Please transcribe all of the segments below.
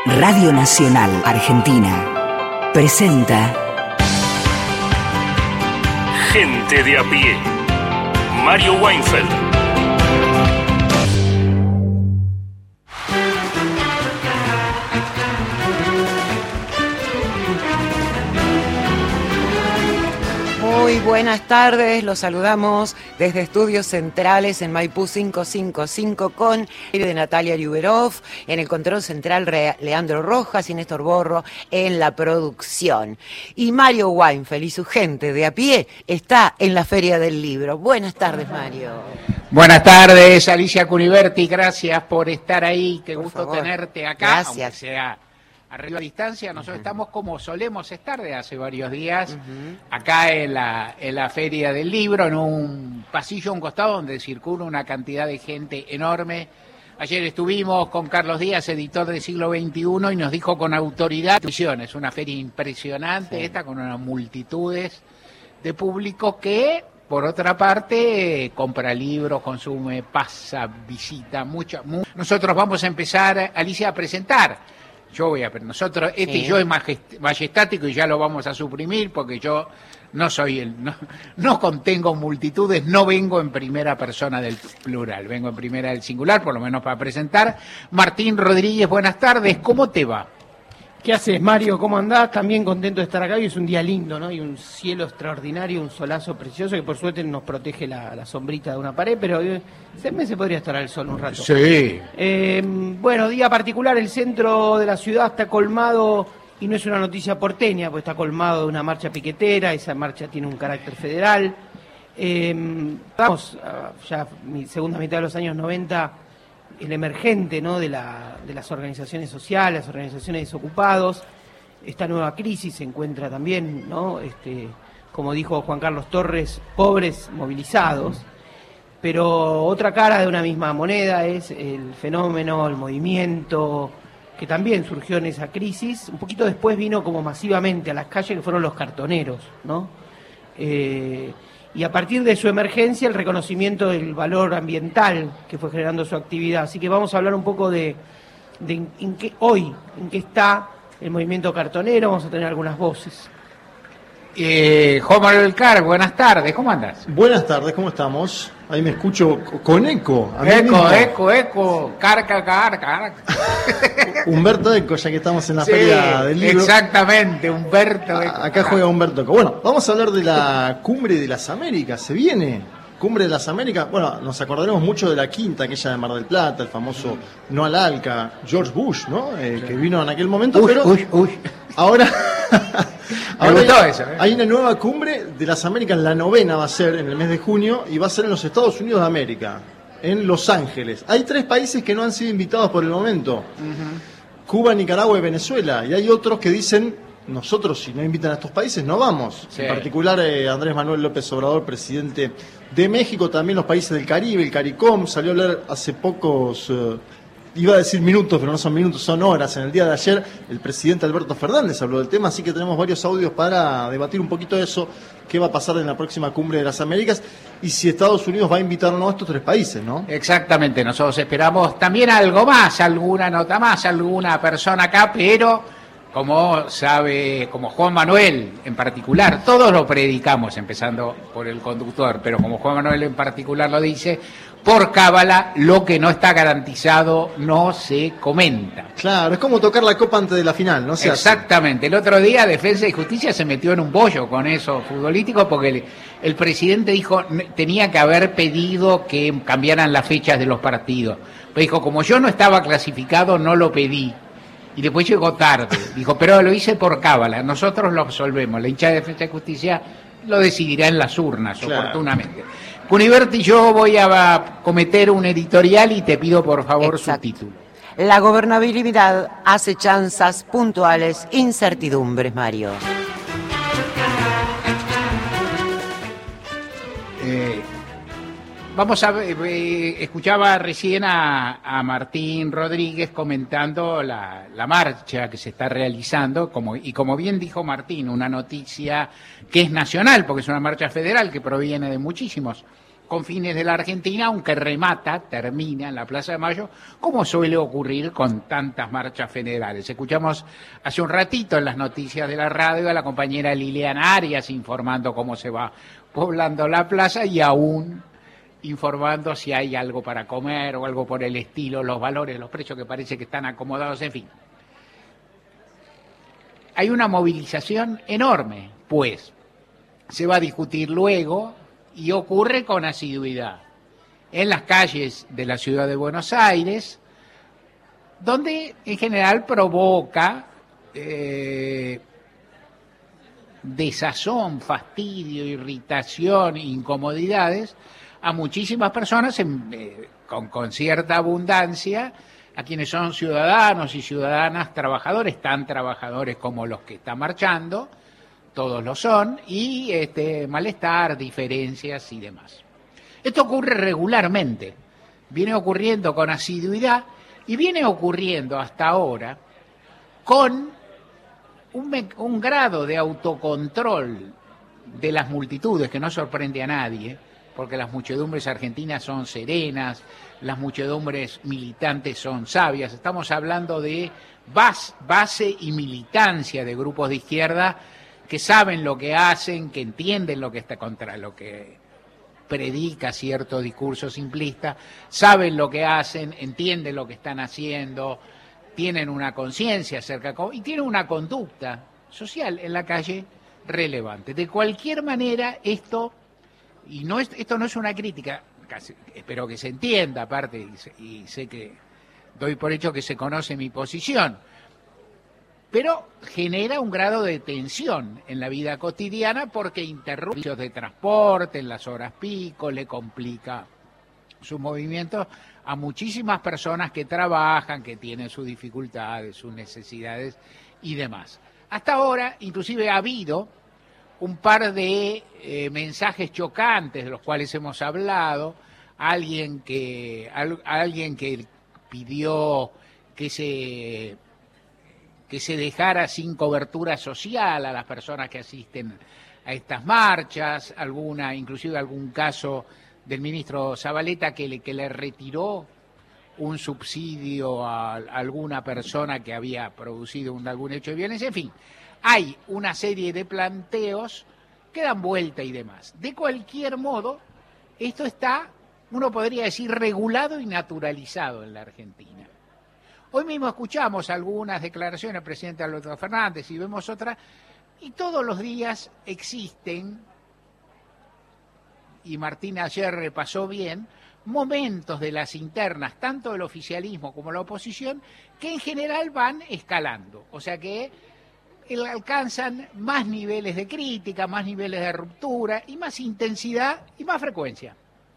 Radio Nacional Argentina presenta Gente de a pie. Mario Weinfeld. Muy buenas tardes, los saludamos desde Estudios Centrales en Maipú 555 con el de Natalia Liuberov, en el control central Leandro Rojas y Néstor Borro en la producción. Y Mario Weinfeld y su gente de a pie está en la Feria del Libro. Buenas tardes, Mario. Buenas tardes, Alicia Cuniverti, gracias por estar ahí, qué gusto tenerte acá. Gracias. Aunque sea arriba a distancia, nosotros estamos como solemos estar de hace varios días, acá en la Feria del Libro, en un pasillo a un costado donde circula una cantidad de gente enorme. Ayer estuvimos con Carlos Díaz, editor de Siglo XXI, y nos dijo con autoridad, es una feria impresionante, sí, esta con unas multitudes de público que, por otra parte, compra libros, consume, pasa, visita, Nosotros vamos a empezar, Alicia, a presentar. Nosotros, sí, yo es majestático y ya lo vamos a suprimir porque yo no soy no contengo multitudes, no vengo en primera persona del plural, vengo en primera del singular, por lo menos para presentar. Martín Rodríguez, buenas tardes, ¿cómo te va? ¿Qué haces, Mario? ¿Cómo andás? También contento de estar acá. Hoy es un día lindo, ¿no? Hay un cielo extraordinario, un solazo precioso que por suerte nos protege la sombrita de una pared, pero se podría estar al sol un rato. Sí. Bueno, día particular, el centro de la ciudad está colmado, y no es una noticia porteña, pues está colmado de una marcha piquetera, esa marcha tiene un carácter federal. Vamos, ya mi segunda mitad de los años 90... el emergente, ¿no?, de las organizaciones sociales, las organizaciones desocupados. Esta nueva crisis se encuentra también, ¿no?, como dijo Juan Carlos Torres, pobres movilizados. Pero otra cara de una misma moneda es el fenómeno, el movimiento que también surgió en esa crisis. Un poquito después vino como masivamente a las calles, que fueron los cartoneros, ¿no? Y a partir de su emergencia, el reconocimiento del valor ambiental que fue generando su actividad. Así que vamos a hablar un poco de en qué está el movimiento cartonero, vamos a tener algunas voces. Juan Manuel Carr, buenas tardes, ¿cómo andas? Buenas tardes, ¿cómo estamos? Ahí me escucho con eco. Eco, carca. Humberto Eco, ya que estamos en la Feria del Libro. Exactamente, Humberto Eco. Acá juega Humberto Eco. Bueno, vamos a hablar de la Cumbre de las Américas, se viene. Cumbre de las Américas, bueno, nos acordaremos mucho de la quinta, aquella de Mar del Plata, el famoso No al Alca, George Bush, ¿no? Que vino en aquel momento, pero ahora... Hay una nueva Cumbre de las Américas, la 9ª va a ser en el mes de junio, y va a ser en los Estados Unidos de América, en Los Ángeles. Hay 3 países que no han sido invitados por el momento, Cuba, Nicaragua y Venezuela, y hay otros que dicen, nosotros si no invitan a estos países no vamos. Sí. En particular Andrés Manuel López Obrador, presidente de México, también los países del Caribe, el CARICOM, salió a hablar hace pocos... iba a decir minutos, pero no son minutos, son horas. En el día de ayer, el presidente Alberto Fernández habló del tema, así que tenemos varios audios para debatir un poquito de eso, qué va a pasar en la próxima Cumbre de las Américas, y si Estados Unidos va a invitar o no a estos 3 países, ¿no? Exactamente, nosotros esperamos también algo más, alguna nota más, alguna persona acá, pero como sabe, como Juan Manuel en particular, todos lo predicamos, empezando por el conductor, pero como Juan Manuel en particular lo dice, por cábala, lo que no está garantizado no se comenta. Claro, es como tocar la copa antes de la final, ¿no? Exactamente. El otro día Defensa y Justicia se metió en un bollo con eso futbolístico porque el presidente dijo tenía que haber pedido que cambiaran las fechas de los partidos. Pero dijo, como yo no estaba clasificado, no lo pedí. Y después llegó tarde. Dijo, pero lo hice por cábala. Nosotros lo absolvemos. La hinchada de Defensa y Justicia lo decidirá en las urnas, claro, oportunamente. Cuniverti, yo voy a cometer un editorial y te pido por favor su título. La gobernabilidad, acechanzas puntuales, incertidumbres, Mario. Vamos a ver, escuchaba recién a Martín Rodríguez comentando la marcha que se está realizando, como bien dijo Martín, una noticia que es nacional, porque es una marcha federal que proviene de muchísimos confines de la Argentina, aunque termina en la Plaza de Mayo, como suele ocurrir con tantas marchas federales. Escuchamos hace un ratito en las noticias de la radio a la compañera Liliana Arias informando cómo se va poblando la plaza y aún informando si hay algo para comer o algo por el estilo, los valores, los precios que parece que están acomodados, en fin. Hay una movilización enorme, pues se va a discutir luego y ocurre con asiduidad en las calles de la ciudad de Buenos Aires, donde en general provoca desazón, fastidio, irritación, incomodidades a muchísimas personas con cierta abundancia, a quienes son ciudadanos y ciudadanas trabajadores, tan trabajadores como los que están marchando, todos lo son, y malestar, diferencias y demás. Esto ocurre regularmente, viene ocurriendo con asiduidad y viene ocurriendo hasta ahora con un grado de autocontrol de las multitudes que no sorprende a nadie, porque las muchedumbres argentinas son serenas, las muchedumbres militantes son sabias. Estamos hablando de base y militancia de grupos de izquierda que saben lo que hacen, que entienden lo que está contra lo que predica cierto discurso simplista, saben lo que hacen, entienden lo que están haciendo, tienen una conciencia acerca y tienen una conducta social en la calle relevante. De cualquier manera, esto no es una crítica, casi, espero que se entienda aparte, y sé que doy por hecho que se conoce mi posición, pero genera un grado de tensión en la vida cotidiana porque interrumpe los de transporte en las horas pico, le complica sus movimientos a muchísimas personas que trabajan, que tienen sus dificultades, sus necesidades y demás. Hasta ahora, inclusive ha habido un par de mensajes chocantes de los cuales hemos hablado, alguien que pidió que se dejara sin cobertura social a las personas que asisten a estas marchas, inclusive algún caso del ministro Zabaleta que le retiró un subsidio a alguna persona que había producido algún hecho de violencia, en fin, hay una serie de planteos que dan vuelta y demás. De cualquier modo, esto está, uno podría decir, regulado y naturalizado en la Argentina. Hoy mismo escuchamos algunas declaraciones del presidente Alberto Fernández y vemos otras, y todos los días existen, y Martín ayer repasó bien, momentos de las internas, tanto del oficialismo como la oposición, que en general van escalando, o sea que alcanzan más niveles de crítica, más niveles de ruptura, y más intensidad y más frecuencia.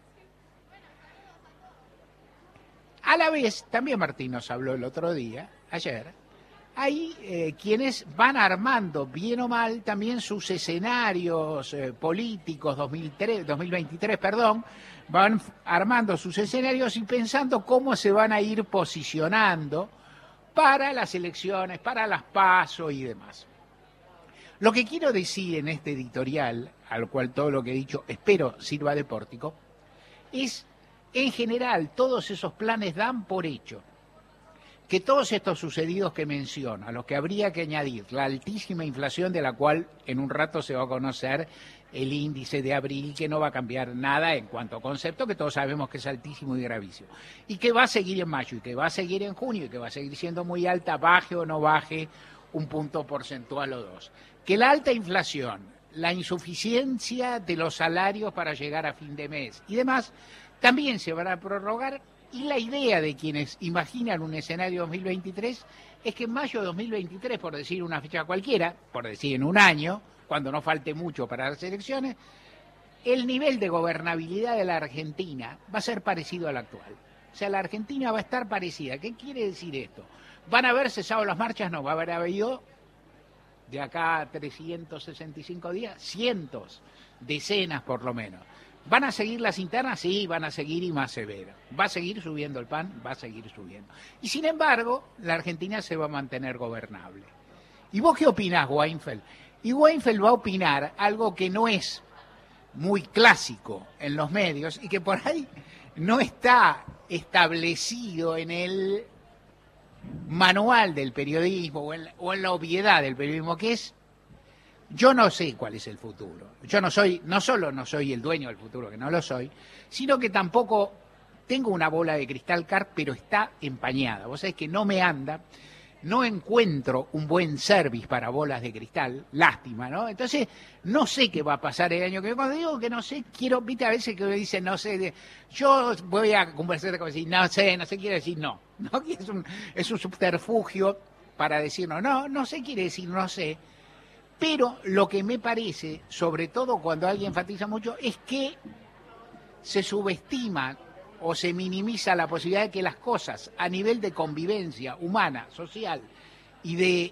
A la vez, también Martín nos habló el otro día, ayer, hay quienes van armando, bien o mal, también sus escenarios políticos 2023, van armando sus escenarios y pensando cómo se van a ir posicionando para las elecciones, para las PASO y demás. Lo que quiero decir en este editorial, al cual todo lo que he dicho espero sirva de pórtico, es, en general, todos esos planes dan por hecho que todos estos sucedidos que menciono, a los que habría que añadir la altísima inflación de la cual en un rato se va a conocer el índice de abril, que no va a cambiar nada en cuanto a concepto, que todos sabemos que es altísimo y gravísimo, y que va a seguir en mayo, y que va a seguir en junio, y que va a seguir siendo muy alta, baje o no baje un punto porcentual o dos. Que la alta inflación, la insuficiencia de los salarios para llegar a fin de mes y demás, también se van a prorrogar. Y la idea de quienes imaginan un escenario 2023 es que en mayo de 2023, por decir una fecha cualquiera, por decir en un año, cuando no falte mucho para las elecciones, el nivel de gobernabilidad de la Argentina va a ser parecido al actual. O sea, la Argentina va a estar parecida. ¿Qué quiere decir esto? ¿Van a haber cesado las marchas? No, va a haber habido de acá a 365 días, cientos, decenas por lo menos. ¿Van a seguir las internas? Sí, van a seguir y más severo. ¿Va a seguir subiendo el pan? Va a seguir subiendo. Y sin embargo, la Argentina se va a mantener gobernable. ¿Y vos qué opinás, Weinfeld? Y Weinfeld va a opinar algo que no es muy clásico en los medios y que por ahí no está establecido en el manual del periodismo o en la obviedad del periodismo, que es: yo no sé cuál es el futuro. Yo no solo no soy el dueño del futuro, que no lo soy, sino que tampoco tengo una bola de cristal, pero está empañada. Vos sabés que no me anda, no encuentro un buen service para bolas de cristal, lástima, ¿no? Entonces, no sé qué va a pasar el año que viene. Cuando digo que no sé, viste, a veces que me dicen, no sé, yo voy a conversar con decir, no sé, quiere decir no. ¿No? Es un subterfugio para decir no sé, quiere decir no sé. Pero lo que me parece, sobre todo cuando alguien enfatiza mucho, es que se subestima o se minimiza la posibilidad de que las cosas a nivel de convivencia humana, social y de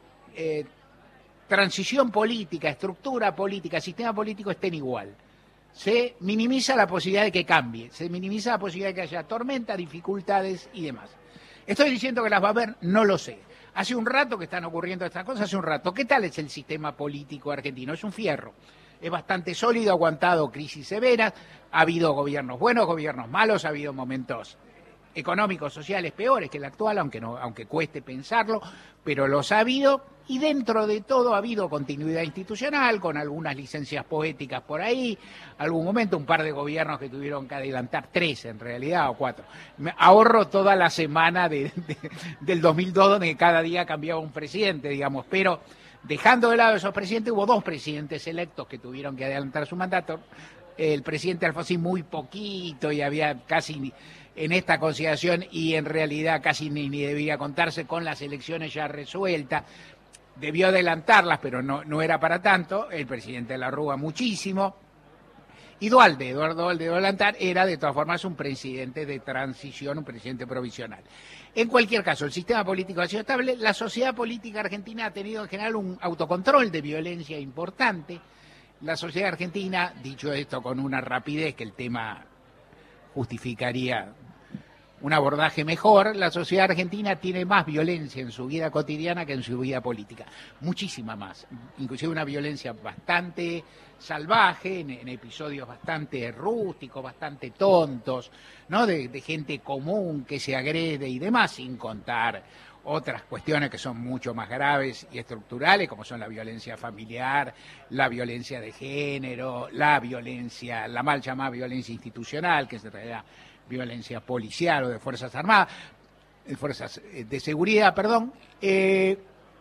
transición política, estructura política, sistema político estén igual. Se minimiza la posibilidad de que cambie, se minimiza la posibilidad de que haya tormenta, dificultades y demás. ¿Estoy diciendo que las va a haber? No lo sé. Hace un rato que están ocurriendo estas cosas, hace un rato. ¿Qué tal es el sistema político argentino? Es un fierro. Es bastante sólido, ha aguantado crisis severas, ha habido gobiernos buenos, gobiernos malos, ha habido momentos económicos, sociales peores que el actual, aunque cueste pensarlo, pero los ha habido, y dentro de todo ha habido continuidad institucional, con algunas licencias poéticas por ahí, algún momento un par de gobiernos que tuvieron que adelantar, 3 en realidad, o 4. Me ahorro toda la semana del 2002, donde cada día cambiaba un presidente, digamos, pero dejando de lado esos presidentes, hubo 2 presidentes electos que tuvieron que adelantar su mandato. El presidente Alfonsín muy poquito, y había casi en esta consideración, y en realidad casi ni debía contarse, con las elecciones ya resueltas. Debió adelantarlas, pero no era para tanto. El presidente de la Rúa muchísimo. Y Eduardo Duhalde de adelantar, era de todas formas un presidente de transición, un presidente provisional. En cualquier caso, el sistema político ha sido estable. La sociedad política argentina ha tenido en general un autocontrol de violencia importante. La sociedad argentina, dicho esto con una rapidez que el tema justificaría un abordaje mejor, la sociedad argentina tiene más violencia en su vida cotidiana que en su vida política, muchísima más, inclusive una violencia bastante salvaje, en episodios bastante rústicos, bastante tontos, ¿no? De gente común que se agrede y demás, sin contar otras cuestiones que son mucho más graves y estructurales, como son la violencia familiar, la violencia de género, la mal llamada violencia institucional, que es en realidad violencia policial o de fuerzas armadas, fuerzas de seguridad, perdón, en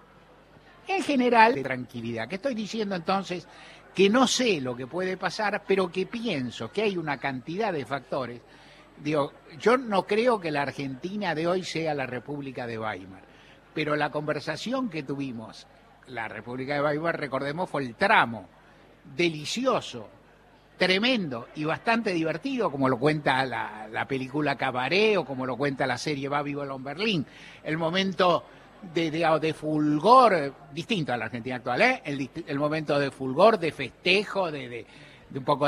general de tranquilidad. ¿Qué estoy diciendo entonces? Que no sé lo que puede pasar, pero que pienso que hay una cantidad de factores. Digo, yo no creo que la Argentina de hoy sea la República de Weimar, pero la conversación que tuvimos, la República de Weimar, recordemos, fue el tramo delicioso, tremendo y bastante divertido, como lo cuenta la película Cabaret o como lo cuenta la serie Babylon Berlin, el momento de fulgor, distinto a la Argentina actual, el momento de fulgor, de festejo, de un poco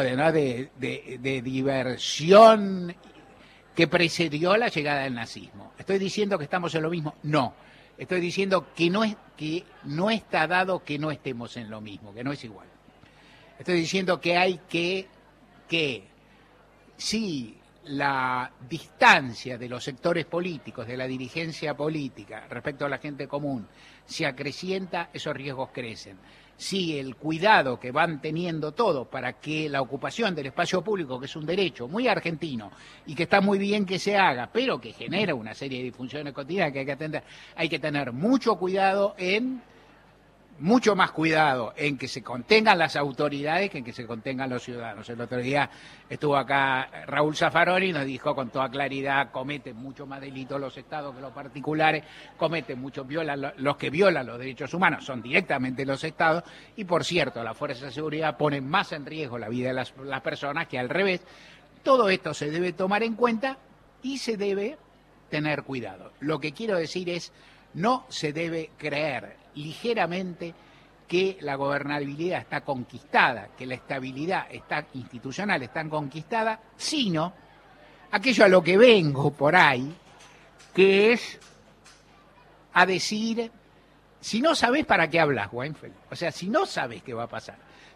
de diversión que precedió la llegada del nazismo. ¿Estoy diciendo que estamos en lo mismo? No. Estoy diciendo que no está dado que no estemos en lo mismo, que no es igual. Estoy diciendo que hay que si la distancia de los sectores políticos, de la dirigencia política respecto a la gente común se acrecienta, esos riesgos crecen. Si el cuidado que van teniendo todos para que la ocupación del espacio público, que es un derecho muy argentino y que está muy bien que se haga, pero que genera una serie de disfunciones cotidianas que hay que atender, hay que tener mucho más cuidado en que se contengan las autoridades que en que se contengan los ciudadanos. El otro día estuvo acá Raúl Zaffaroni y nos dijo con toda claridad: cometen mucho más delitos los estados que los particulares, los que violan los derechos humanos son directamente los estados, y por cierto, las fuerzas de seguridad ponen más en riesgo la vida de las personas que al revés. Todo esto se debe tomar en cuenta y se debe tener cuidado. Lo que quiero decir es, no se debe creer ligeramente que la gobernabilidad está conquistada, que la estabilidad institucional está conquistada, sino aquello a lo que vengo por ahí, que es a decir, si no sabes, ¿para qué hablas, Weinfeld? O sea, si no sabes qué va a pasar,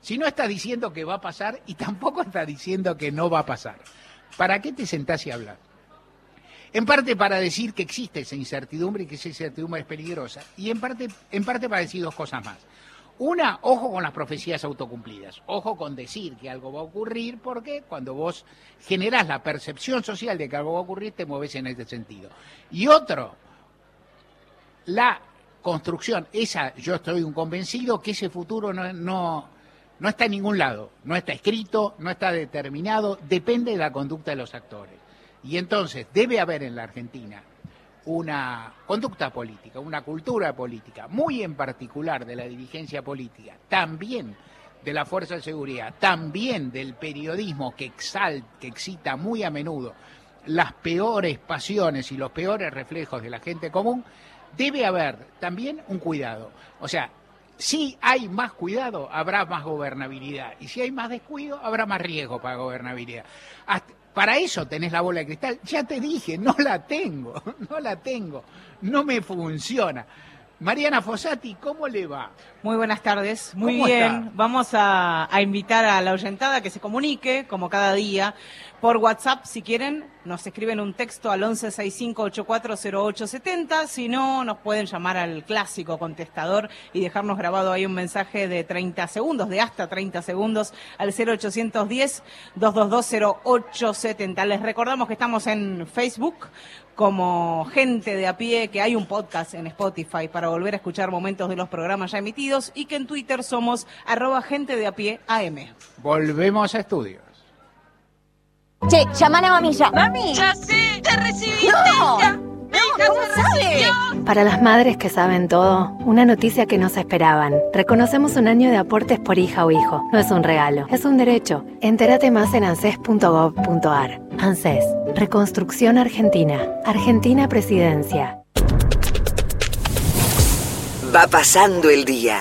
Si no estás diciendo que va a pasar y tampoco estás diciendo que no va a pasar, ¿para qué te sentás y hablas? En parte para decir que existe esa incertidumbre y que esa incertidumbre es peligrosa. Y en parte para decir dos cosas más. Una, ojo con las profecías autocumplidas. Ojo con decir que algo va a ocurrir, porque cuando vos generás la percepción social de que algo va a ocurrir, te mueves en este sentido. Y otro, la construcción, yo estoy convencido que ese futuro no está en ningún lado, no está escrito, no está determinado, depende de la conducta de los actores. Y entonces debe haber en la Argentina una conducta política, una cultura política, muy en particular de la dirigencia política, también de la fuerza de seguridad, también del periodismo que excita muy a menudo las peores pasiones y los peores reflejos de la gente común. Debe haber también un cuidado. O sea, si hay más cuidado, habrá más gobernabilidad. Y si hay más descuido, habrá más riesgo para gobernabilidad. Para eso tenés la bola de cristal. Ya te dije, no la tengo, no me funciona. Mariana Fossati, ¿cómo le va? Muy buenas tardes, muy ¿Cómo bien. está? Vamos a invitar a la oyentada que se comunique, como cada día, por WhatsApp, si quieren, nos escriben un texto al 1165-840870, si no, nos pueden llamar al clásico contestador y dejarnos grabado ahí un mensaje de 30 segundos, de hasta 30 segundos, al 0810-222-0870. Les recordamos que estamos en Facebook, como Gente de a Pie, que hay un podcast en Spotify para volver a escuchar momentos de los programas ya emitidos, y que en Twitter somos @gentedeapié.am. Volvemos a estudios. Che, llaman a mami ya. ¡Mami! ¡Ya sé! ¡Te recibiste! ¡No! ¡Ya! ¿Cómo sabe? Para las madres que saben todo, una noticia que no se esperaban. Reconocemos un año de aportes por hija o hijo. No es un regalo, es un derecho. Entérate más en anses.gov.ar. ANSES, Reconstrucción Argentina. Argentina Presidencia. Va pasando el día.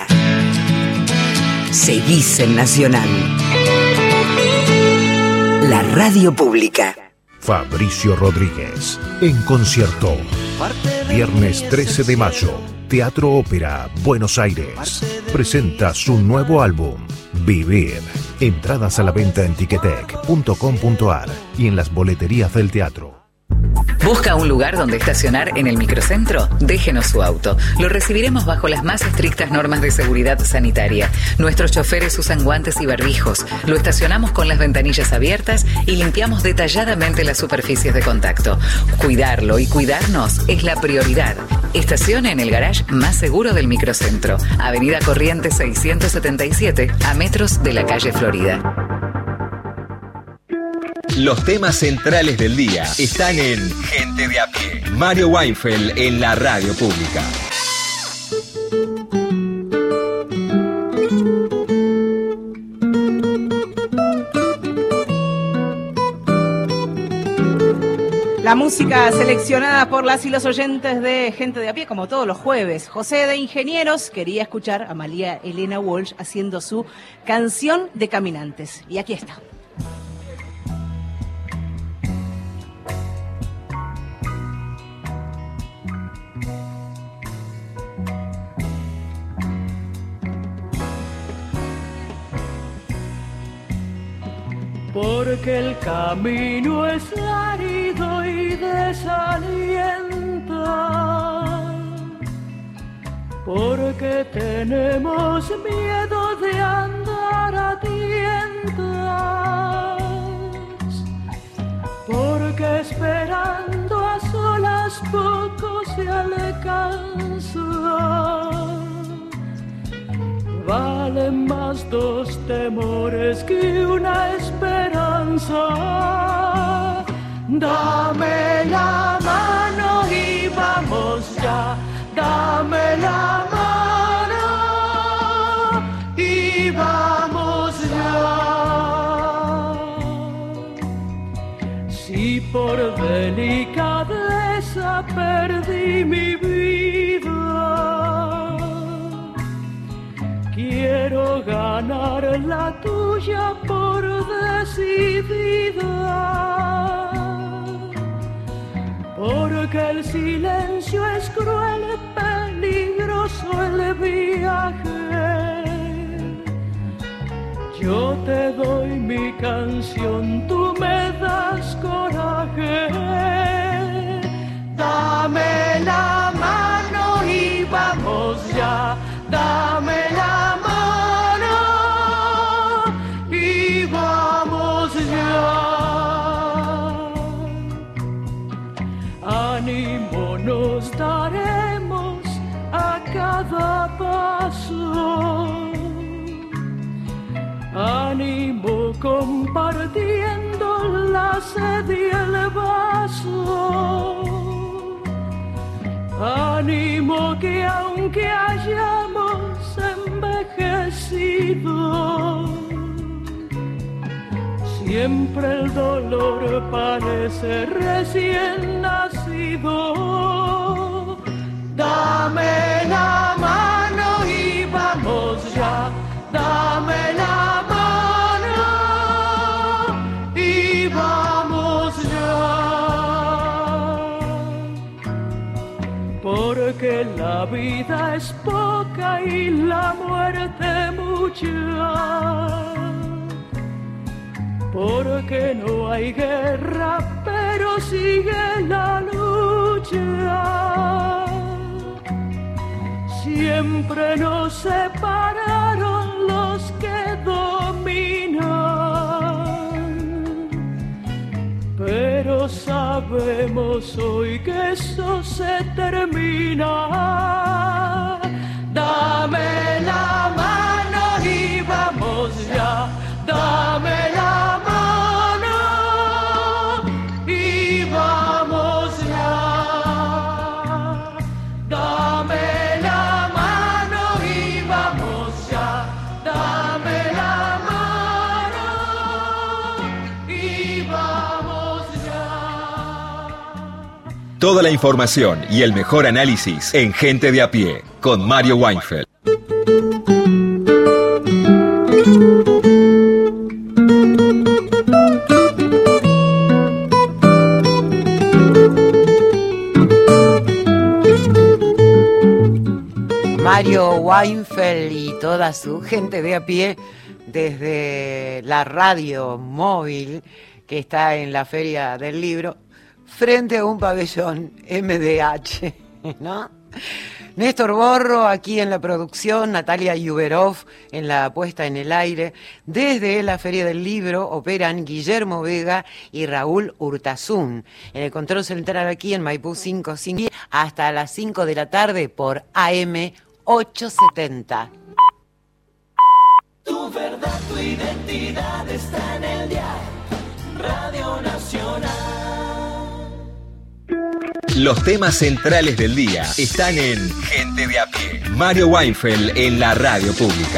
Seguís en Nacional. La radio pública. Fabricio Rodríguez, en concierto. Viernes 13 de mayo, Teatro Ópera, Buenos Aires. Presenta su nuevo álbum, Vivir. Entradas a la venta en ticketek.com.ar y en las boleterías del teatro. ¿Busca un lugar donde estacionar en el microcentro? Déjenos su auto. Lo recibiremos bajo las más estrictas normas de seguridad sanitaria. Nuestros choferes usan guantes y barbijos. Lo estacionamos con las ventanillas abiertas y limpiamos detalladamente las superficies de contacto. Cuidarlo y cuidarnos es la prioridad. Estacione en el garage más seguro del microcentro. Avenida Corrientes 677, a metros de la calle Florida. Los temas centrales del día están en Gente de a Pie. Mario Weinfeld en la radio pública. La música seleccionada por las y los oyentes de Gente de a Pie, como todos los jueves. José de Ingenieros quería escuchar a María Elena Walsh haciendo su canción de Caminantes. Y aquí está. Porque el camino es árido y desalienta, porque tenemos miedo de andar a tientas, porque esperando a solas poco se alcanza. Valen más dos temores que una esperanza. Dame la mano y vamos ya. Dame la mano y vamos ya. Si por delicadeza perdí mi vida, quiero ganar la tuya por decidida, porque el silencio es cruel, peligroso el viaje, Yo te doy mi canción, tú me das coraje. Dame la mano y vamos ya. Dame la mano y vamos ya. Ánimo nos daremos a cada paso. Ánimo compartiendo la sed y el vaso. Ánimo que aunque hayamos envejecido, siempre el dolor parece recién nacido. Dame la mano y vamos ya. Dame la mano y vamos ya. Porque la vida es poca y la muerte mucha. Porque no hay guerra, pero sigue la lucha. Siempre nos separaron los que dominan, pero sabemos hoy que eso se termina. Dame la mano y vamos ya. Dame la mano y vamos ya. Dame la mano y vamos ya. Dame la mano y vamos ya. Toda la información y el mejor análisis en Gente de a Pie con Mario Weinfeld. Mario Weinfeld y toda su gente de a pie desde la radio móvil que está en la Feria del Libro frente a un pabellón MDH, ¿no? Néstor Borro aquí en la producción, Natalia Yuberov en la puesta en el aire. Desde la Feria del Libro operan Guillermo Vega y Raúl Urtasun. En el control central aquí en Maipú 555 hasta las 5 de la tarde por AM 870. Tu verdad, tu identidad está en el dial. Radio Nacional. Los temas centrales del día están en Gente de a Pie. Mario Weinfeld en la radio pública.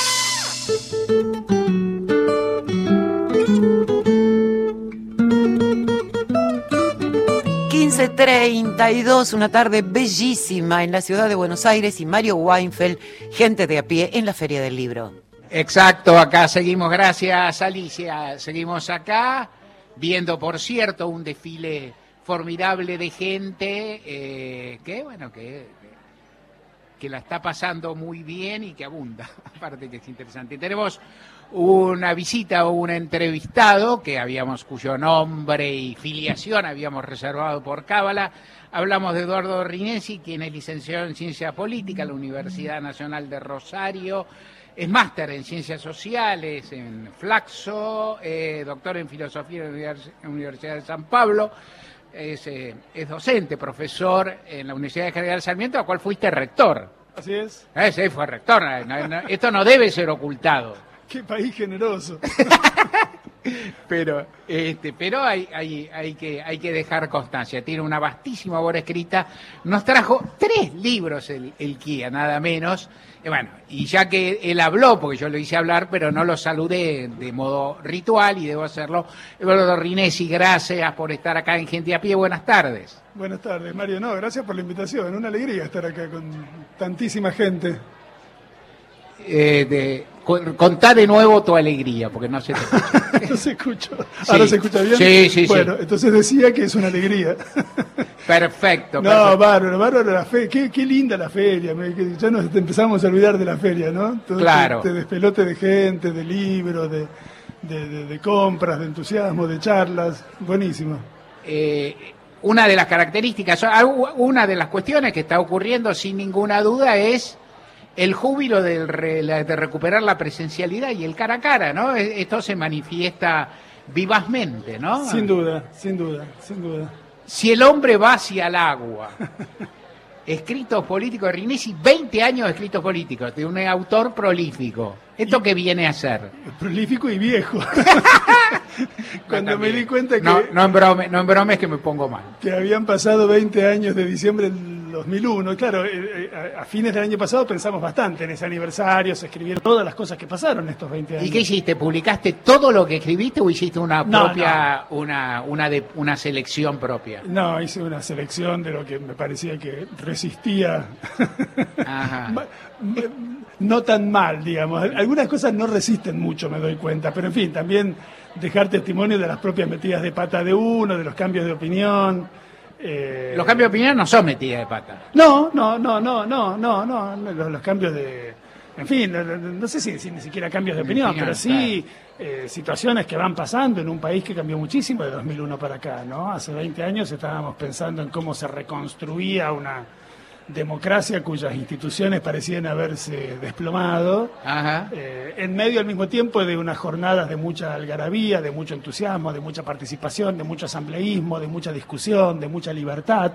.32, una tarde bellísima en la ciudad de Buenos Aires y Mario Weinfeld, gente de a pie en la Feria del Libro. Exacto, acá seguimos, gracias Alicia, seguimos acá viendo, por cierto, un desfile formidable de gente que la está pasando muy bien y que abunda, aparte que es interesante. Tenemos una visita o un entrevistado cuyo nombre y filiación habíamos reservado por cábala. Hablamos de Eduardo Rinesi, quien es licenciado en Ciencia Política en la Universidad Nacional de Rosario, es máster en Ciencias Sociales en Flaxo, doctor en Filosofía en la Universidad de San Pablo, es docente, profesor en la Universidad de General Sarmiento, a la cual fuiste rector. Así es. Sí, fue rector. Esto no debe ser ocultado. Qué país generoso. Pero hay que dejar constancia. Tiene una vastísima obra escrita. Nos trajo 3 libros el Kia, nada menos. Y ya que él habló, porque yo lo hice hablar, pero no lo saludé de modo ritual y debo hacerlo. Eduardo Rinesi, gracias por estar acá en Gente a Pie. Buenas tardes. Buenas tardes, Mario. No, gracias por la invitación. Una alegría estar acá con tantísima gente. Contá de nuevo tu alegría, porque no se te escucha. No se escucha. Sí. ¿Ahora se escucha bien? Sí. Bueno, entonces decía que es una alegría. Perfecto. No, bárbaro la feria. Qué linda la feria. Ya nos empezamos a olvidar de la feria, ¿no? Todo Claro. Este despelote de gente, de libros, de compras, de entusiasmo, de charlas. Buenísimo. Una de las características, una de las cuestiones que está ocurriendo sin ninguna duda es el júbilo de recuperar la presencialidad y el cara a cara, ¿no? Esto se manifiesta vivazmente, ¿no? Sin duda. Si el hombre va hacia el agua. Escritos políticos de Rinesi, 20 años de escritos políticos, de un autor prolífico. ¿Esto qué viene a ser? Prolífico y viejo. Cuando me di cuenta que... No embromes que me pongo mal. Que habían pasado 20 años de diciembre del 2001. Claro, a fines del año pasado pensamos bastante en ese aniversario, se escribieron todas las cosas que pasaron estos 20 años. ¿Y qué hiciste? ¿Publicaste todo lo que escribiste o hiciste una propia, una selección propia? No, hice una selección de lo que me parecía que resistía. Ajá. No tan mal, digamos. Algunas cosas no resisten mucho, me doy cuenta, pero en fin, también dejar testimonio de las propias metidas de pata de uno, de los cambios de opinión. Los cambios de opinión no son metidas de pata. No, los cambios de... En fin, no sé si ni siquiera cambios de opinión, pero sí situaciones que van pasando en un país que cambió muchísimo de 2001 para acá, ¿no? Hace 20 años estábamos pensando en cómo se reconstruía una democracia cuyas instituciones parecían haberse desplomado. Ajá. En medio al mismo tiempo de unas jornadas de mucha algarabía, de mucho entusiasmo, de mucha participación, de mucho asambleísmo, de mucha discusión, de mucha libertad.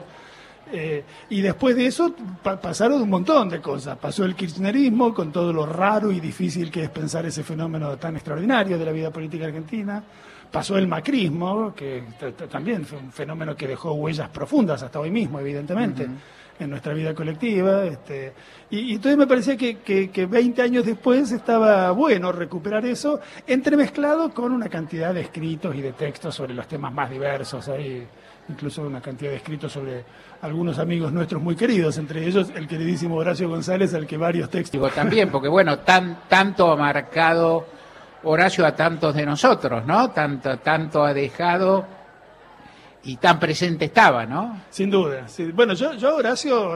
Y después de eso pasaron un montón de cosas. Pasó el kirchnerismo con todo lo raro y difícil que es pensar ese fenómeno tan extraordinario de la vida política argentina. Pasó el macrismo, que también fue un fenómeno que dejó huellas profundas hasta hoy mismo, evidentemente. En nuestra vida colectiva, y entonces me parecía que 20 años después estaba bueno recuperar eso, entremezclado con una cantidad de escritos y de textos sobre los temas más diversos, hay incluso una cantidad de escritos sobre algunos amigos nuestros muy queridos, entre ellos el queridísimo Horacio González, al que varios textos... Digo, también, porque bueno, tanto ha marcado Horacio a tantos de nosotros, ¿no? Tanto ha dejado... Y tan presente estaba, ¿no? Sin duda. Sí. Bueno, yo a Horacio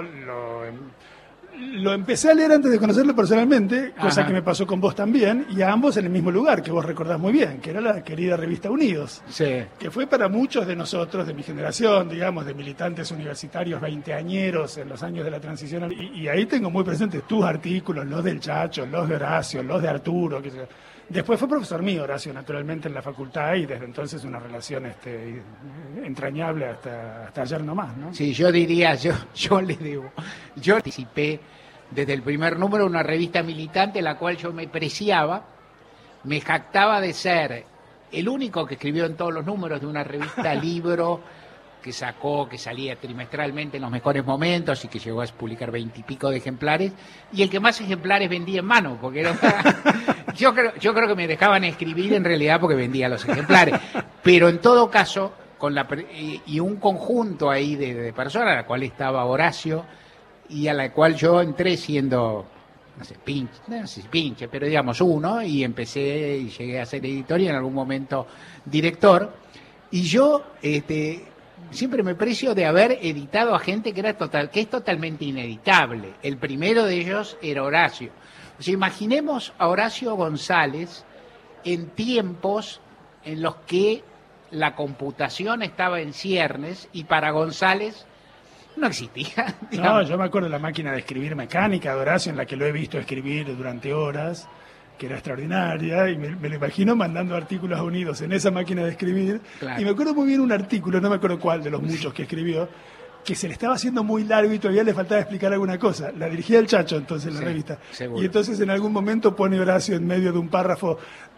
lo empecé a leer antes de conocerlo personalmente, cosa Ajá. que me pasó con vos también, y a ambos en el mismo lugar, que vos recordás muy bien, que era la querida revista Unidos. Sí. Que fue para muchos de nosotros, de mi generación, digamos, de militantes universitarios veinteañeros en los años de la transición. Y ahí tengo muy presentes tus artículos, los del Chacho, los de Horacio, los de Arturo, que después fue profesor mío, Horacio, naturalmente, en la facultad, y desde entonces una relación entrañable hasta ayer nomás, ¿no? Sí, yo diría, yo le debo. Yo participé desde el primer número de una revista militante, la cual yo me preciaba, me jactaba de ser el único que escribió en todos los números de una revista libro que salía trimestralmente en los mejores momentos y que llegó a publicar 20 y pico de ejemplares, y el que más ejemplares vendía en mano, porque era yo creo que me dejaban escribir en realidad porque vendía los ejemplares, pero en todo caso, y un conjunto ahí de personas, a la cual estaba Horacio, y a la cual yo entré siendo, no sé si pinche, pero digamos uno, y empecé y llegué a ser editor y en algún momento director, y yo siempre me precio de haber editado a gente que es totalmente ineditable. El primero de ellos era Horacio. O sea, imaginemos a Horacio González en tiempos en los que la computación estaba en ciernes y para González no existía. No, yo me acuerdo de la máquina de escribir mecánica de Horacio, en la que lo he visto escribir durante horas, que era extraordinaria, y me lo imagino mandando artículos a Unidos en esa máquina de escribir. Claro. Y me acuerdo muy bien un artículo, no me acuerdo cuál de los muchos que escribió, que se le estaba haciendo muy largo y todavía le faltaba explicar alguna cosa. La dirigía el Chacho entonces la revista. Seguro. Y entonces en algún momento pone Horacio en medio de un párrafo: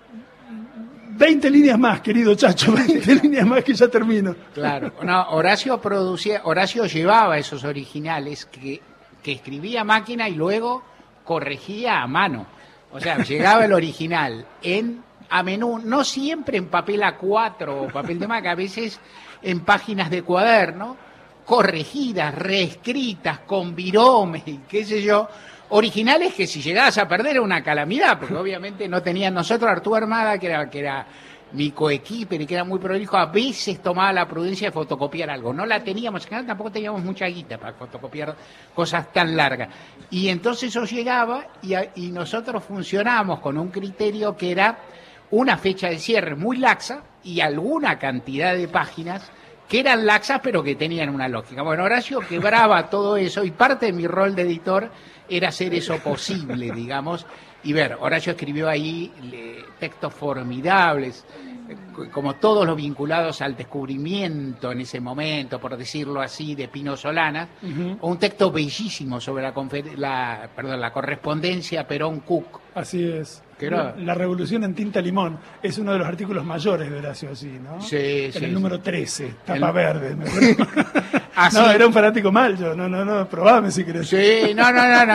20 líneas más, querido Chacho, 20 líneas más que ya termino. Claro, no, Horacio llevaba esos originales que escribía a máquina y luego corregía a mano. O sea, llegaba el original a menú, no siempre en papel A4 o papel de Mac, a veces en páginas de cuaderno, corregidas, reescritas, con virome, qué sé yo, originales que si llegabas a perder era una calamidad, porque obviamente no tenían nosotros. Arturo Armada, que era mi coequiper y que era muy prolijo, a veces tomaba la prudencia de fotocopiar algo. No la teníamos, en general tampoco teníamos mucha guita para fotocopiar cosas tan largas. Y entonces eso llegaba y nosotros funcionábamos con un criterio que era una fecha de cierre muy laxa y alguna cantidad de páginas que eran laxas pero que tenían una lógica. Bueno, Horacio quebraba todo eso y parte de mi rol de editor era hacer eso posible, digamos, y ver, Horacio escribió ahí textos formidables, como todos los vinculados al descubrimiento en ese momento, por decirlo así, de Pino Solanas, un texto bellísimo sobre la correspondencia Perón-Cook. Así es. Que era... La revolución en tinta limón es uno de los artículos mayores de Horacio Así, ¿no? Sí, el número 13, tapa verde. Así... No, era un fanático mal yo, no, probame si querés. Sí, no.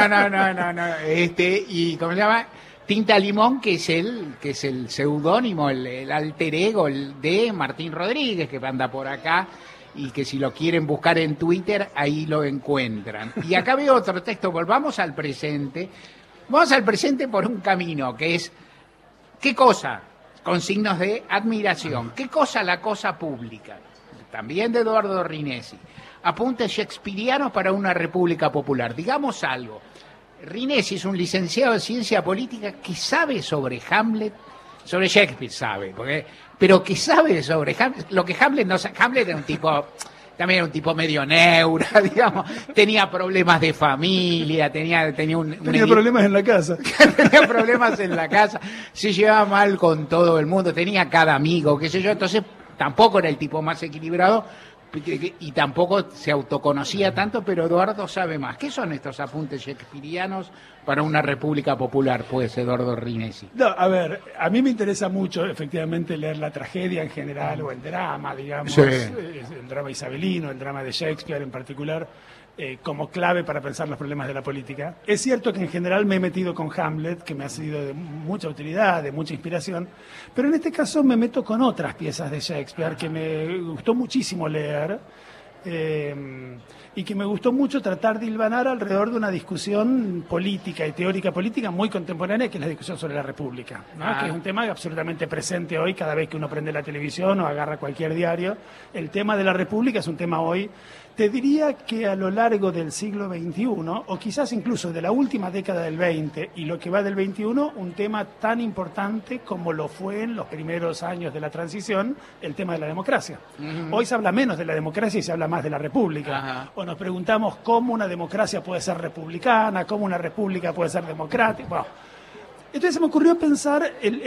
Y ¿cómo se llama? Tinta Limón, que es el seudónimo, el alter ego de Martín Rodríguez, que anda por acá, y que si lo quieren buscar en Twitter, ahí lo encuentran. Y acá veo otro texto, volvamos al presente. Vamos al presente por un camino, que es, ¿qué cosa? Con signos de admiración. ¿Qué cosa la cosa pública? También de Eduardo Rinesi. Apuntes shakespearianos para una república popular. Digamos algo. Rinesi es un licenciado en ciencia política que sabe sobre Hamlet, sobre Shakespeare sabe, pero que sabe sobre Hamlet, lo que Hamlet no sabe. Hamlet era un tipo... También era un tipo medio neura, digamos, tenía problemas de familia, tenía problemas en la casa. Tenía problemas en la casa, se llevaba mal con todo el mundo, tenía cada amigo, qué sé yo, entonces tampoco era el tipo más equilibrado y tampoco se autoconocía tanto, pero Eduardo sabe más. ¿Qué son estos apuntes shakespearianos para una república popular, pues, Eduardo Rinesi? No, a ver, a mí me interesa mucho, efectivamente, leer la tragedia en general, o el drama, digamos, sí. El drama isabelino, el drama de Shakespeare en particular, como clave para pensar los problemas de la política. Es cierto que en general me he metido con Hamlet, que me ha sido de mucha utilidad, de mucha inspiración, pero en este caso me meto con otras piezas de Shakespeare que me gustó muchísimo leer, y que me gustó mucho tratar de hilvanar alrededor de una discusión política y teórica política muy contemporánea, que es la discusión sobre la República, ¿no? Que es un tema absolutamente presente hoy cada vez que uno prende la televisión o agarra cualquier diario. El tema de la República es un tema hoy, te diría que a lo largo del siglo XXI, o quizás incluso de la última década del XX y lo que va del XXI, un tema tan importante como lo fue en los primeros años de la transición, el tema de la democracia. Hoy se habla menos de la democracia y se habla más de la República. O nos preguntamos cómo una democracia puede ser republicana, cómo una república puede ser democrática. Bueno, entonces se me ocurrió pensar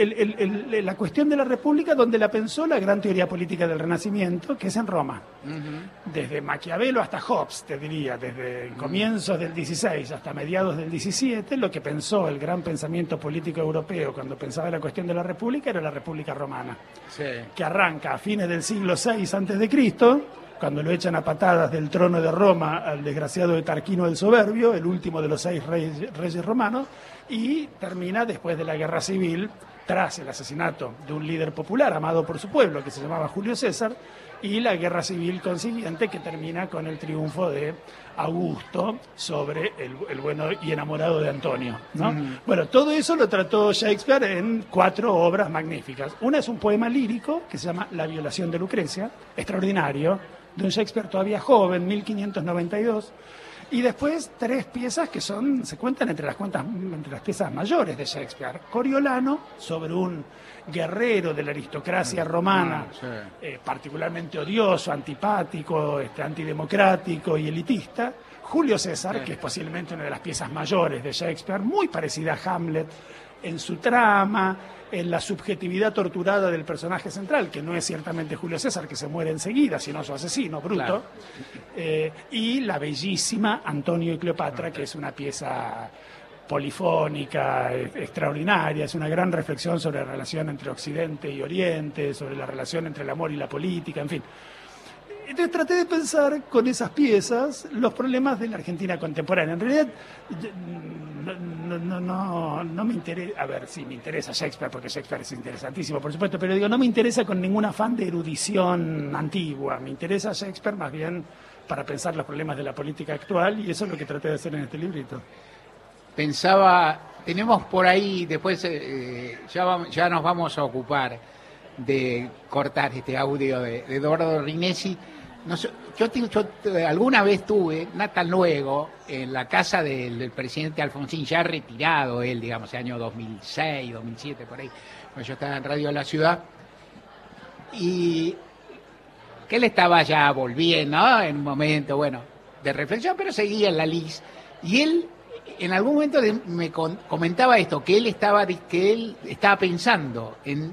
la cuestión de la República donde la pensó la gran teoría política del Renacimiento, que es en Roma. Desde Maquiavelo hasta Hobbes, te diría, desde comienzos del XVI hasta mediados del XVII, lo que pensó el gran pensamiento político europeo cuando pensaba en la cuestión de la República era la República Romana, que arranca a fines del siglo VI a.C., cuando lo echan a patadas del trono de Roma al desgraciado de Tarquino el Soberbio, el último de los 6 reyes romanos, y termina después de la guerra civil, tras el asesinato de un líder popular amado por su pueblo, que se llamaba Julio César, y la guerra civil consiguiente, que termina con el triunfo de Augusto sobre el bueno y enamorado de Antonio, ¿no? Bueno, todo eso lo trató Shakespeare en 4 obras magníficas. Una es un poema lírico que se llama La violación de Lucrecia, extraordinario, de un Shakespeare todavía joven, 1592, y después 3 piezas que se cuentan entre las piezas mayores de Shakespeare. Coriolano, sobre un guerrero de la aristocracia romana, particularmente odioso, antipático, antidemocrático y elitista. Julio César, que es posiblemente una de las piezas mayores de Shakespeare, muy parecida a Hamlet en su trama, en la subjetividad torturada del personaje central, que no es ciertamente Julio César, que se muere enseguida, sino su asesino, Bruto, y la bellísima Antonio y Cleopatra, que es una pieza polifónica, extraordinaria, es una gran reflexión sobre la relación entre Occidente y Oriente, sobre la relación entre el amor y la política, en fin. Entonces traté de pensar con esas piezas los problemas de la Argentina contemporánea. En realidad no me interesa, a ver, sí me interesa Shakespeare, porque Shakespeare es interesantísimo, por supuesto, pero digo, no me interesa con ningún afán de erudición antigua, me interesa Shakespeare más bien para pensar los problemas de la política actual, y eso es lo que traté de hacer en este librito. pensaba, tenemos por ahí, después ya nos vamos a ocupar de cortar este audio de Eduardo Rinesi. No sé, yo alguna vez tuve, tan luego, en la casa del presidente Alfonsín, ya retirado él, digamos, el año 2006, 2007, por ahí, cuando yo estaba en Radio La Ciudad, y que él estaba ya volviendo, ¿no? En un momento, bueno, de reflexión, pero seguía en la LIS, y él en algún momento me comentaba esto, que él estaba pensando en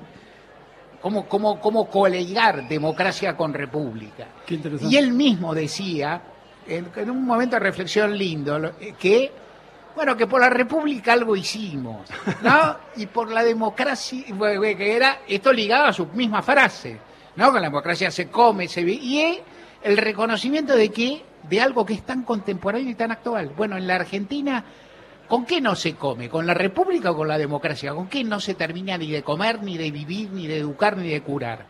cómo colegar democracia con república. Qué interesante. Y él mismo decía, en un momento de reflexión lindo, que por la república algo hicimos, ¿no? Y por la democracia, que era esto ligado a su misma frase, ¿no? Con la democracia se come, se ve, y es el reconocimiento de algo que es tan contemporáneo y tan actual. Bueno, en la Argentina, ¿con qué no se come? ¿Con la república o con la democracia? ¿Con qué no se termina ni de comer, ni de vivir, ni de educar, ni de curar?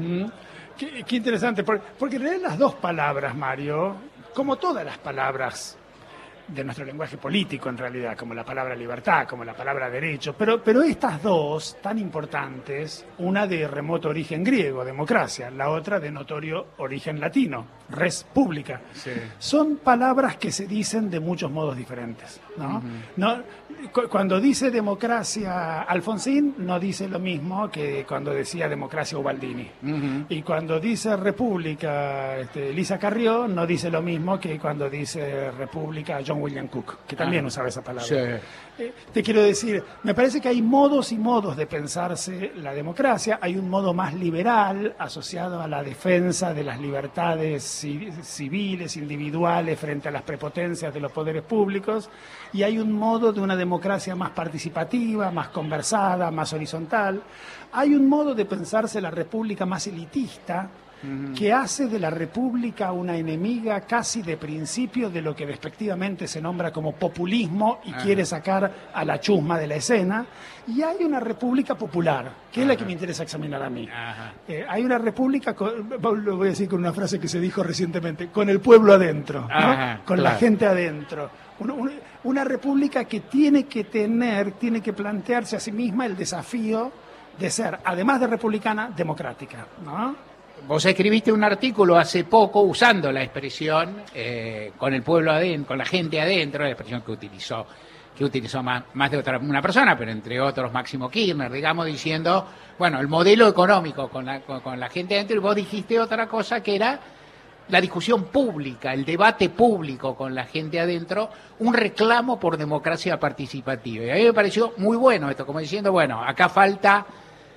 Qué interesante, porque en realidad las dos palabras, Mario, como todas las palabras de nuestro lenguaje político en realidad, como la palabra libertad, como la palabra derecho, pero estas dos tan importantes, una de remoto origen griego, democracia, la otra de notorio origen latino, res pública, sí, son palabras que se dicen de muchos modos diferentes, ¿no? Cuando dice democracia Alfonsín, no dice lo mismo que cuando decía democracia Ubaldini. Y cuando dice república Elisa Carrió, no dice lo mismo que cuando dice república John William Cook, que también usaba esa palabra. Sí. Te quiero decir, me parece que hay modos y modos de pensarse la democracia. Hay un modo más liberal asociado a la defensa de las libertades civiles, individuales, frente a las prepotencias de los poderes públicos. Y hay un modo de una democracia más participativa, más conversada, más horizontal. Hay un modo de pensarse la república más elitista, que hace de la república una enemiga casi de principio de lo que despectivamente se nombra como populismo y quiere sacar a la chusma de la escena. Y hay una república popular, que es la que me interesa examinar a mí. Hay una república, lo voy a decir con una frase que se dijo recientemente, con el pueblo adentro, ¿no? Con la gente adentro. Una república que tiene que plantearse a sí misma el desafío de ser, además de republicana, democrática, ¿no? Vos escribiste un artículo hace poco usando la expresión con el pueblo adentro, con la gente adentro, la expresión que utilizó más de una persona, pero entre otros Máximo Kirchner, digamos, diciendo, bueno, el modelo económico con la gente adentro, y vos dijiste otra cosa que era la discusión pública, el debate público con la gente adentro, un reclamo por democracia participativa. Y a mí me pareció muy bueno esto, como diciendo, bueno, acá falta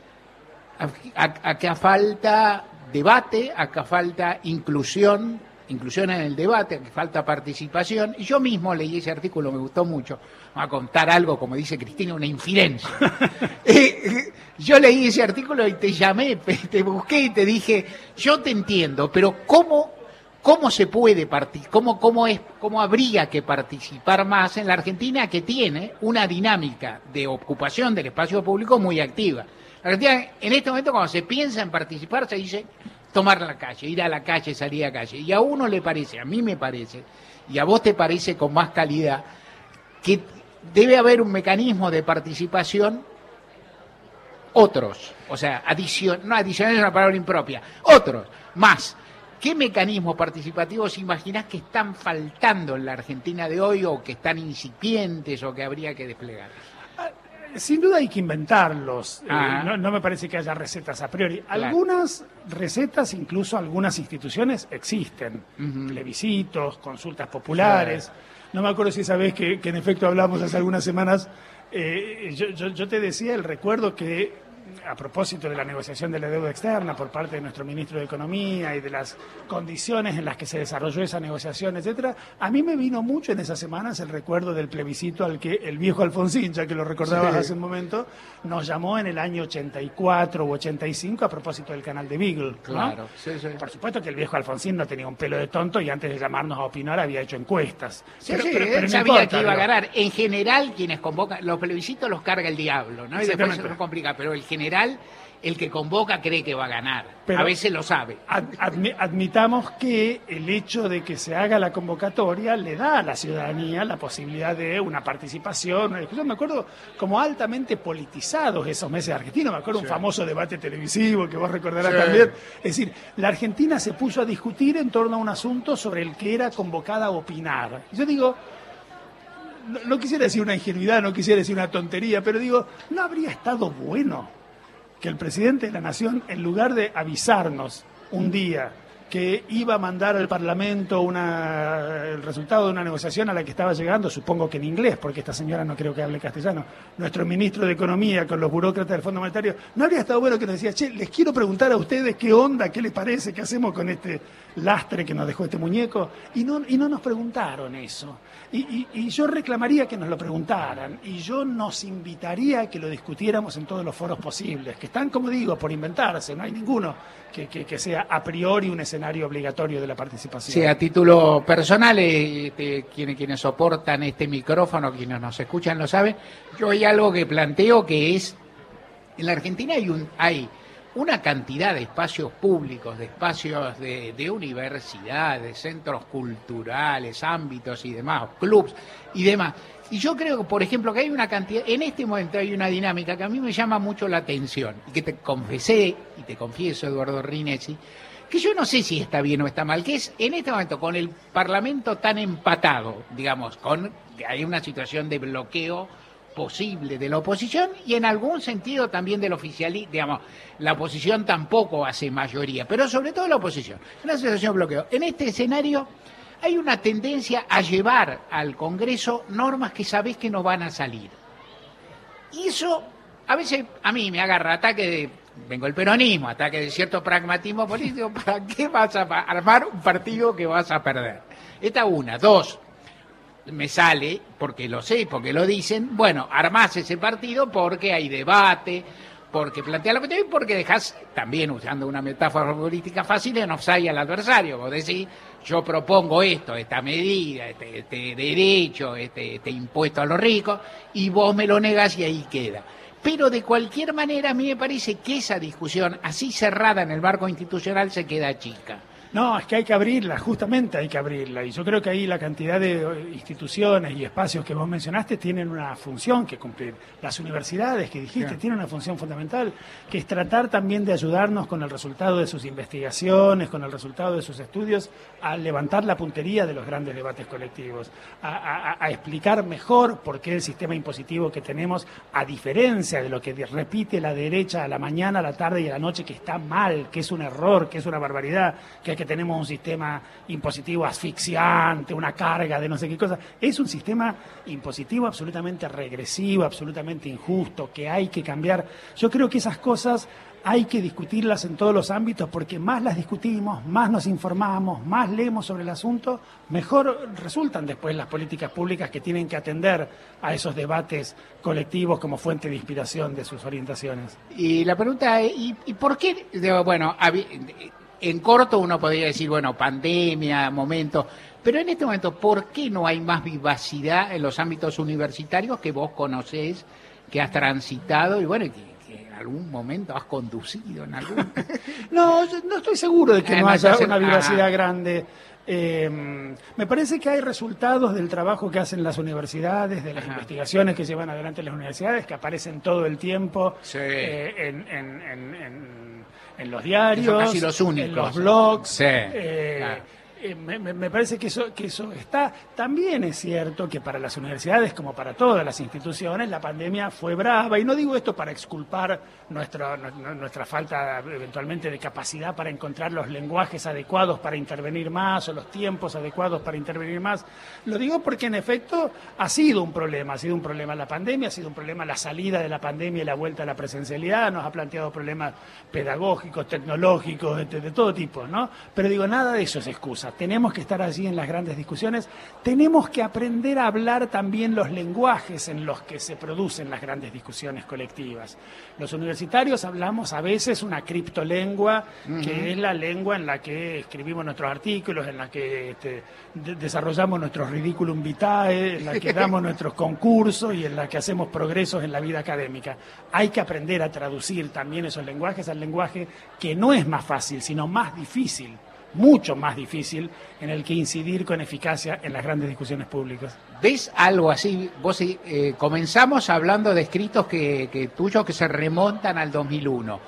debate, acá falta inclusión en el debate, acá falta participación. Y yo mismo leí ese artículo, me gustó mucho. Vamos a contar algo, como dice Cristina, una infidencia. Yo leí ese artículo y te llamé, te busqué y te dije, yo te entiendo, pero ¿cómo se puede cómo habría que participar más en la Argentina, que tiene una dinámica de ocupación del espacio público muy activa? La Argentina, en este momento, cuando se piensa en participar, se dice tomar la calle, ir a la calle, salir a la calle. Y a uno le parece, a mí me parece, y a vos te parece con más calidad, que debe haber un mecanismo de participación, otros, o sea, adicional es una palabra impropia, otros, más. ¿Qué mecanismos participativos imaginás que están faltando en la Argentina de hoy, o que están incipientes, o que habría que desplegar? Sin duda hay que inventarlos. No me parece que haya recetas a priori. Claro. Algunas recetas, incluso algunas instituciones, existen. Plebiscitos, consultas populares. Claro. No me acuerdo si sabés que en efecto hablamos hace algunas semanas. Yo te decía el recuerdo que, a propósito de la negociación de la deuda externa por parte de nuestro ministro de Economía y de las condiciones en las que se desarrolló esa negociación, etcétera, a mí me vino mucho en esas semanas el recuerdo del plebiscito al que el viejo Alfonsín, ya que lo recordabas hace un momento, nos llamó en el año 84 u 85 a propósito del canal de Beagle, ¿no? Claro, sí. Por supuesto que el viejo Alfonsín no tenía un pelo de tonto y antes de llamarnos a opinar había hecho encuestas. Pero no sabía importa, que iba a ganar. En general, quienes convocan, los plebiscitos los carga el diablo, ¿no? Y después se complica, pero en general el que convoca cree que va a ganar. Pero a veces lo sabe. Admitamos que el hecho de que se haga la convocatoria le da a la ciudadanía la posibilidad de una participación, una discusión. Me acuerdo como altamente politizados esos meses de Argentina. Me acuerdo un famoso debate televisivo que vos recordarás también. Es decir, la Argentina se puso a discutir en torno a un asunto sobre el que era convocada a opinar. Yo digo, no quisiera decir una ingenuidad, no quisiera decir una tontería, pero digo, ¿no habría estado bueno que el presidente de la Nación, en lugar de avisarnos un día que iba a mandar al Parlamento el resultado de una negociación a la que estaba llegando, supongo que en inglés, porque esta señora no creo que hable castellano, nuestro ministro de Economía con los burócratas del Fondo Monetario, ¿no habría estado bueno que nos decía, che, les quiero preguntar a ustedes qué onda, qué les parece, qué hacemos con este lastre que nos dejó este muñeco? Y no nos preguntaron eso. Y yo reclamaría que nos lo preguntaran, y yo nos invitaría a que lo discutiéramos en todos los foros posibles, que están, como digo, por inventarse, no hay ninguno que sea a priori un escenario obligatorio de la participación. Sí, a título personal, quienes soportan este micrófono, quienes nos escuchan lo saben, yo hay algo que planteo que es, en la Argentina hay una cantidad de espacios públicos, de espacios de universidades, centros culturales, ámbitos y demás, clubs y demás. Y yo creo, por ejemplo, que hay una cantidad, en este momento hay una dinámica que a mí me llama mucho la atención, y que te confesé, y te confieso, Eduardo Rinesi, que yo no sé si está bien o está mal, que es en este momento con el Parlamento tan empatado, digamos, hay una situación de bloqueo posible de la oposición y en algún sentido también del oficialismo, digamos, la oposición tampoco hace mayoría, pero sobre todo la oposición, una situación de bloqueo. En este escenario hay una tendencia a llevar al Congreso normas que sabés que no van a salir. Y eso a veces a mí me agarra ataque vengo el peronismo, ataque de cierto pragmatismo político. ¿Para qué vas a armar un partido que vas a perder? Esta una. Dos, me sale, porque lo sé, porque lo dicen, bueno, armás ese partido porque hay debate, porque plantea la cuestión y porque dejás, también usando una metáfora política fácil, en offside al adversario. Vos decís, yo propongo esto, esta medida, este derecho, este impuesto a los ricos, y vos me lo negás y ahí queda. Pero de cualquier manera a mí me parece que esa discusión, así cerrada en el marco institucional, se queda chica. No, es que hay que abrirla, justamente hay que abrirla. Y yo creo que ahí la cantidad de instituciones y espacios que vos mencionaste tienen una función que cumplir. Las universidades que dijiste tienen una función fundamental, que es tratar también de ayudarnos con el resultado de sus investigaciones, con el resultado de sus estudios, a levantar la puntería de los grandes debates colectivos, a explicar mejor por qué el sistema impositivo que tenemos, a diferencia de lo que repite la derecha a la mañana, a la tarde y a la noche, que está mal, que es un error, que es una barbaridad, que tenemos un sistema impositivo asfixiante, una carga de no sé qué cosa. Es un sistema impositivo absolutamente regresivo, absolutamente injusto, que hay que cambiar. Yo creo que esas cosas hay que discutirlas en todos los ámbitos, porque más las discutimos, más nos informamos, más leemos sobre el asunto, mejor resultan después las políticas públicas que tienen que atender a esos debates colectivos como fuente de inspiración de sus orientaciones. Y la pregunta es, ¿y por qué? Bueno, en corto uno podría decir, bueno, pandemia, momento, pero en este momento, ¿por qué no hay más vivacidad en los ámbitos universitarios que vos conocés, que has transitado y bueno, que en algún momento has conducido en algún... No estoy seguro de que no haya una vivacidad grande. Me parece que hay resultados del trabajo que hacen las universidades, de las investigaciones que llevan adelante las universidades, que aparecen todo el tiempo en los diarios, casi los únicos, en los blogs. Claro. Me parece que eso está. También es cierto que para las universidades, como para todas las instituciones, la pandemia fue brava, y no digo esto para exculpar nuestra falta eventualmente de capacidad para encontrar los lenguajes adecuados para intervenir más o los tiempos adecuados para intervenir más. Lo digo porque en efecto ha sido un problema la pandemia, ha sido un problema la salida de la pandemia y la vuelta a la presencialidad, nos ha planteado problemas pedagógicos, tecnológicos, de todo tipo, ¿no? Pero digo, nada de eso es excusa. cosa. Tenemos que estar allí en las grandes discusiones. Tenemos que aprender a hablar también los lenguajes en los que se producen las grandes discusiones colectivas. Los universitarios hablamos a veces una criptolengua, que es la lengua en la que escribimos nuestros artículos, en la que desarrollamos nuestros ridiculum vitae, en la que damos nuestros concursos y en la que hacemos progresos en la vida académica. Hay que aprender a traducir también esos lenguajes al lenguaje que no es más fácil, sino más difícil, mucho más difícil, en el que incidir con eficacia en las grandes discusiones públicas. ¿Ves algo así? Vos comenzamos hablando de escritos que tuyos que se remontan al 2001.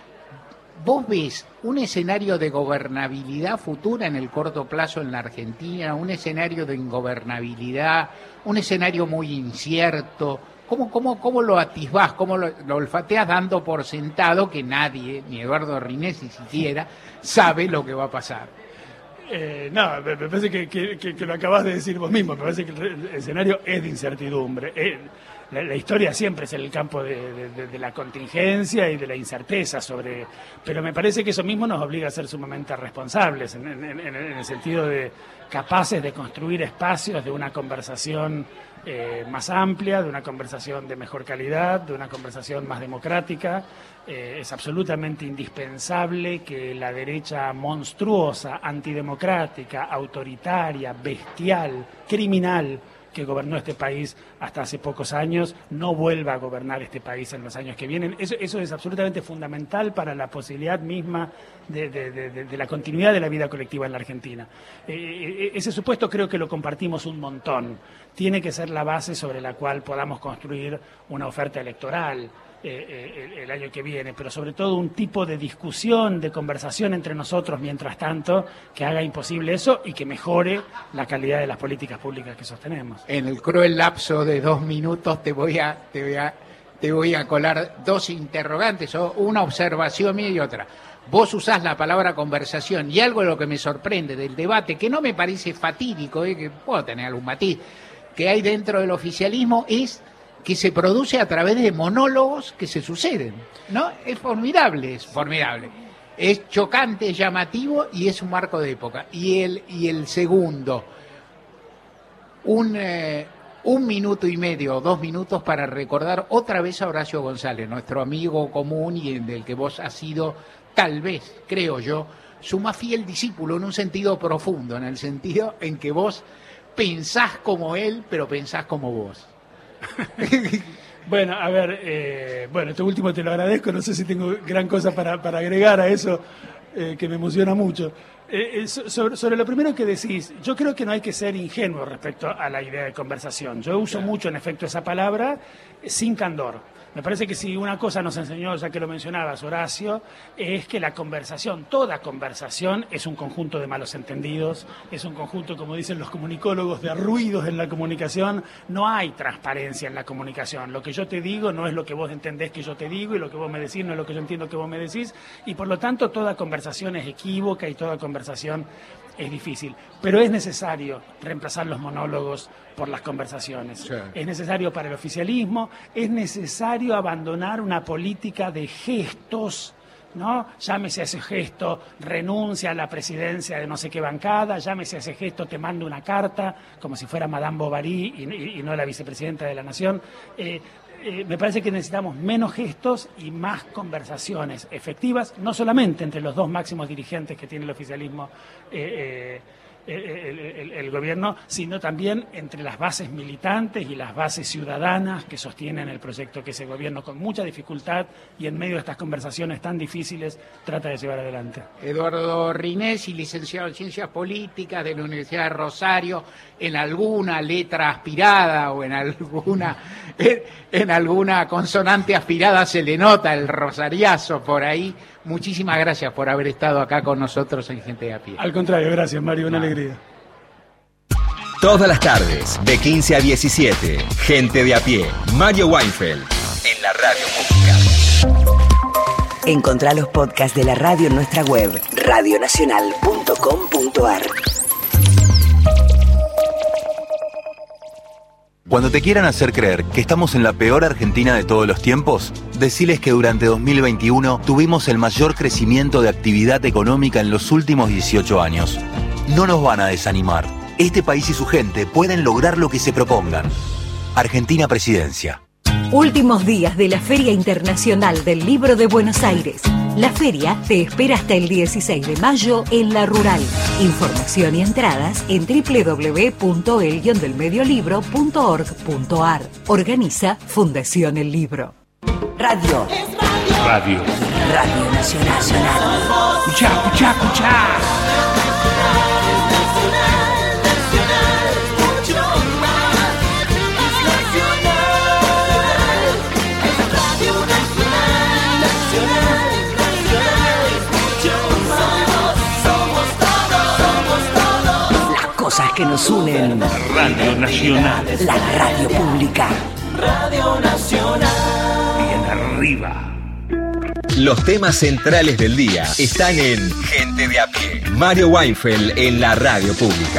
¿Vos ves un escenario de gobernabilidad futura en el corto plazo en la Argentina, un escenario de ingobernabilidad, un escenario muy incierto? ¿Cómo lo atisbás, cómo lo olfateás dando por sentado que nadie, ni Eduardo Rinés ni siquiera, sabe lo que va a pasar? No, me parece que lo acabás de decir vos mismo. Me parece que el escenario es de incertidumbre. La historia siempre es el campo de la contingencia y de la incerteza pero me parece que eso mismo nos obliga a ser sumamente responsables en el sentido de capaces de construir espacios de una conversación más amplia, de una conversación de mejor calidad, de una conversación más democrática. Es absolutamente indispensable que la derecha monstruosa, antidemocrática, autoritaria, bestial, criminal, que gobernó este país hasta hace pocos años, no vuelva a gobernar este país en los años que vienen. Eso es absolutamente fundamental para la posibilidad misma de la continuidad de la vida colectiva en la Argentina. Ese supuesto creo que lo compartimos un montón. Tiene que ser la base sobre la cual podamos construir una oferta electoral el año que viene, pero sobre todo un tipo de discusión, de conversación entre nosotros mientras tanto, que haga imposible eso y que mejore la calidad de las políticas públicas que sostenemos. En el cruel lapso de 2 minutos te voy a colar 2 interrogantes, o una observación mía y otra. Vos usás la palabra conversación y algo de lo que me sorprende del debate, que no me parece fatídico, que puedo tener algún matiz, que hay dentro del oficialismo es que se produce a través de monólogos que se suceden, ¿no? Es formidable. Es chocante, es llamativo y es un marco de época. Y el segundo, un minuto y medio o 2 minutos para recordar otra vez a Horacio González, nuestro amigo común y del que vos has sido, tal vez, creo yo, su más fiel discípulo en un sentido profundo, en el sentido en que vos pensás como él, pero pensás como vos. Bueno, a ver, esto último te lo agradezco, no sé si tengo gran cosa para agregar a eso, que me emociona mucho. Sobre lo primero que decís, yo creo que no hay que ser ingenuo respecto a la idea de conversación. Yo uso mucho, en efecto, esa palabra sin candor. Me parece que si una cosa nos enseñó, ya que lo mencionabas, Horacio, es que la conversación, toda conversación, es un conjunto de malos entendidos, es un conjunto, como dicen los comunicólogos, de ruidos en la comunicación. No hay transparencia en la comunicación. Lo que yo te digo no es lo que vos entendés que yo te digo, y lo que vos me decís no es lo que yo entiendo que vos me decís, y por lo tanto toda conversación es equívoca y toda conversación es difícil. Pero es necesario reemplazar los monólogos por las conversaciones. Sí. Es necesario para el oficialismo, es necesario abandonar una política de gestos, ¿no? Llámese a ese gesto, renuncia a la presidencia de no sé qué bancada, llámese a ese gesto, te mando una carta, como si fuera Madame Bovary y no la vicepresidenta de la Nación. Me parece que necesitamos menos gestos y más conversaciones efectivas, no solamente entre los 2 máximos dirigentes que tiene el oficialismo, el gobierno, sino también entre las bases militantes y las bases ciudadanas que sostienen el proyecto que ese gobierno, con mucha dificultad y en medio de estas conversaciones tan difíciles, trata de llevar adelante. Eduardo Rinés, licenciado en Ciencias Políticas de la Universidad de Rosario, en alguna letra aspirada o en alguna consonante aspirada se le nota el rosariazo por ahí. Muchísimas gracias por haber estado acá con nosotros en Gente de a Pie. Al contrario, gracias, Mario, una alegría. Todas las tardes, de 15 a 17, Gente de a Pie, Mario Weinfeld, en la Radio Pública. Encontrá los podcasts de la radio en nuestra web, radionacional.com.ar. Cuando te quieran hacer creer que estamos en la peor Argentina de todos los tiempos, deciles que durante 2021 tuvimos el mayor crecimiento de actividad económica en los últimos 18 años. no nos van a desanimar. Este país y su gente pueden lograr lo que se propongan. Argentina Presidencia. Últimos días de la Feria Internacional del Libro de Buenos Aires. La feria te espera hasta el 16 de mayo en La Rural. Información y entradas en www.el-delmediolibro.org.ar. Organiza Fundación El Libro. Radio. Radio. Radio Nacional. Escuchá, escuchá, escuchá. Cosas que nos unen. Radio Nacional. La radio pública. Radio Nacional. Bien arriba. Los temas centrales del día están en Gente de a pie. Mario Weinfeld en la radio pública.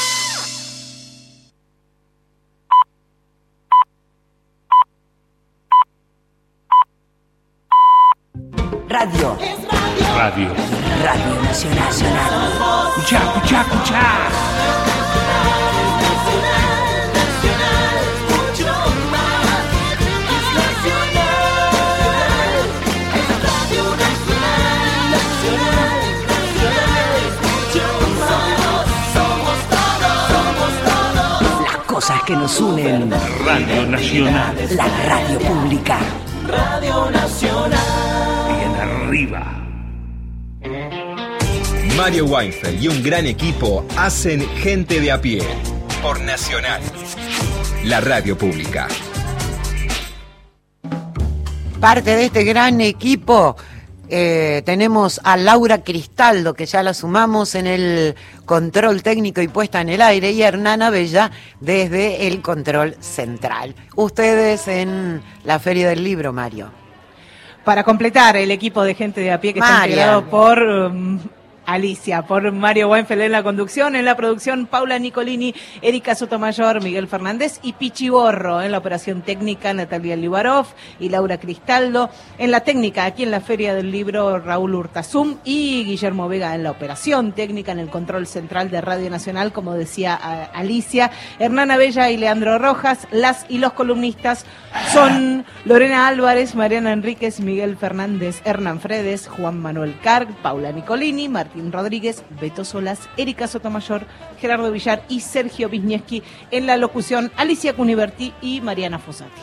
Radio. Radio. Radio Nacional. Escuchá, escuchá, escuchá. Cosas que nos unen. Radio Nacional. La radio pública. Radio Nacional. Bien arriba. Mario Weinfeld y un gran equipo hacen Gente de a pie. Por Nacional. La radio pública. Parte de este gran equipo tenemos a Laura Cristaldo, que ya la sumamos en el control técnico y puesta en el aire, y Hernana Bella desde el control central. Ustedes en la Feria del Libro, Mario. Para completar el equipo de Gente de a pie que está integrado por Alicia, por Mario Weinfeld en la conducción, en la producción Paula Nicolini, Erika Sotomayor, Miguel Fernández y Pichi Borro, en la operación técnica Natalia Libarov y Laura Cristaldo, en la técnica aquí en la Feria del Libro Raúl Urtazum y Guillermo Vega en la operación técnica, en el control central de Radio Nacional, como decía Alicia, Hernana Bella y Leandro Rojas. Las y los columnistas son Lorena Álvarez, Mariana Enríquez, Miguel Fernández, Hernán Fredes, Juan Manuel Carg, Paula Nicolini, Martín Rodríguez, Beto Solas, Erika Sotomayor, Gerardo Villar y Sergio Wisniewski. En la locución, Alicia Cuniverti y Mariana Fossati.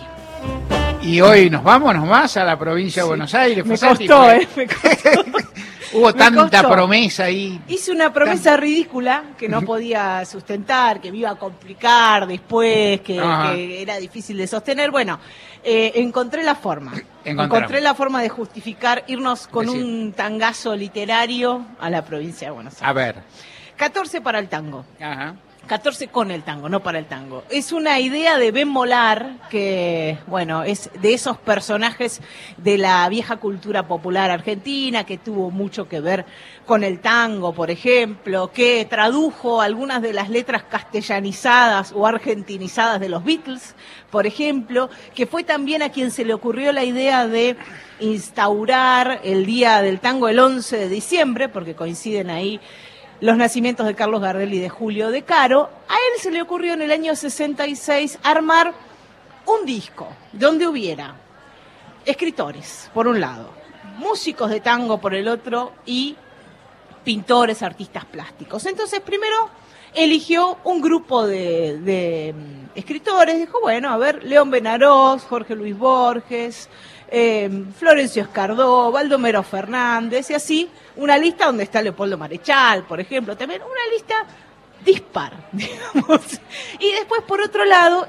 Y hoy nos vamos nomás a la provincia de Buenos Aires. Me Fossati, costó, me costó. Hubo tanta promesa ahí. Hice una promesa ridícula que no podía sustentar, que me iba a complicar después, que era difícil de sostener. Bueno, encontré la forma. Encontré la forma de justificar irnos con un tangazo literario a la provincia de Buenos Aires. A ver. 14 para el tango. Ajá. 14 con el tango, no para el tango. Es una idea de Ben Molar, que, bueno, es de esos personajes de la vieja cultura popular argentina, que tuvo mucho que ver con el tango, por ejemplo, que tradujo algunas de las letras castellanizadas o argentinizadas de los Beatles, por ejemplo, que fue también a quien se le ocurrió la idea de instaurar el Día del Tango el 11 de diciembre, porque coinciden ahí los nacimientos de Carlos Gardel y de Julio De Caro. A él se le ocurrió en el año 66 armar un disco donde hubiera escritores, por un lado, músicos de tango por el otro y pintores, artistas plásticos. Entonces, primero eligió un grupo de escritores, dijo, bueno, a ver, León Benarós, Jorge Luis Borges, Florencio Escardó, Baldomero Fernández, y así una lista donde está Leopoldo Marechal, por ejemplo, también una lista dispar, digamos. Y después, por otro lado,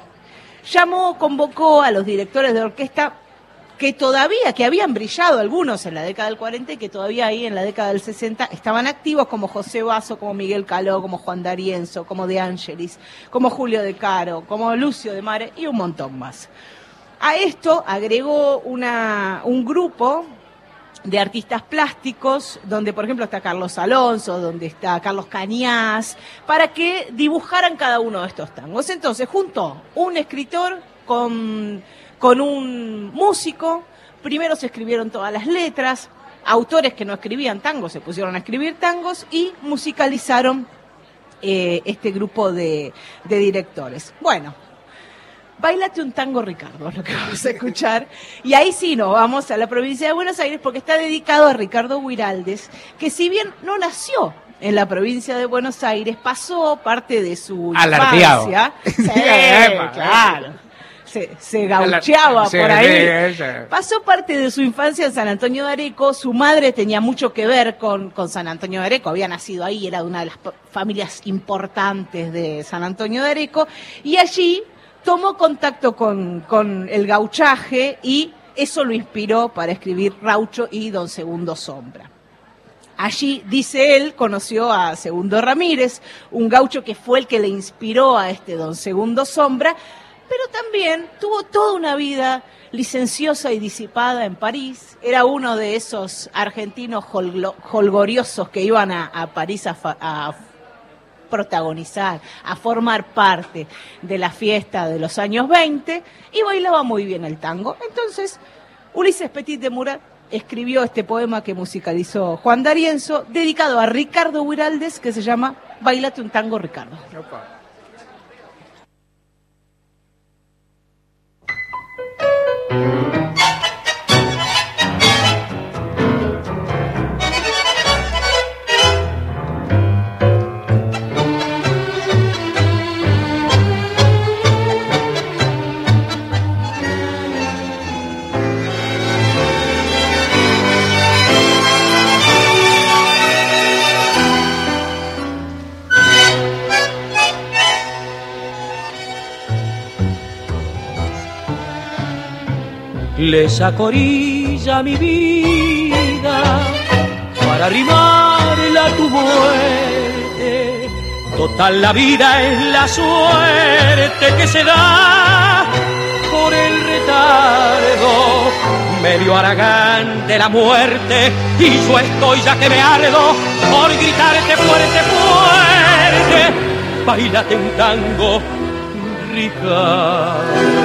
convocó a los directores de orquesta que habían brillado algunos en la década del 40 y que todavía ahí en la década del 60 estaban activos, como José Basso, como Miguel Caló, como Juan D'Arienzo, como De Angelis, como Julio De Caro, como Lucio de Mare y un montón más. A esto agregó un grupo de artistas plásticos, donde por ejemplo está Carlos Alonso, donde está Carlos Cañas, para que dibujaran cada uno de estos tangos. Entonces juntó un escritor con un músico, primero se escribieron todas las letras, autores que no escribían tangos se pusieron a escribir tangos y musicalizaron este grupo de directores. Bueno, Bailate un tango, Ricardo, es lo que vamos a escuchar. Y ahí sí nos vamos a la provincia de Buenos Aires porque está dedicado a Ricardo Guiraldes, que si bien no nació en la provincia de Buenos Aires, pasó parte de su infancia. Sí, claro. Se gaucheaba por ahí. Pasó parte de su infancia en San Antonio de Areco. Su madre tenía mucho que ver con San Antonio de Areco. Había nacido ahí, era una de las familias importantes de San Antonio de Areco. Y allí tomó contacto con el gauchaje y eso lo inspiró para escribir Raucho y Don Segundo Sombra. Allí, dice él, conoció a Segundo Ramírez, un gaucho que fue el que le inspiró a este Don Segundo Sombra, pero también tuvo toda una vida licenciosa y disipada en París. Era uno de esos argentinos jolgoriosos que iban a París a protagonizar, a formar parte de la fiesta de los años 20 y bailaba muy bien el tango. Entonces, Ulises Petit de Murat escribió este poema que musicalizó Juan D'Arienzo, dedicado a Ricardo Guiraldes, que se llama Bailate un tango, Ricardo. Opa. Le saco orilla mi vida para arrimarla a tu muerte. Total, la vida es la suerte que se da por el retardo. Medio Aragán de la muerte y yo estoy ya que me ardo por gritarte fuerte, fuerte. Bailate un tango, Ricardo.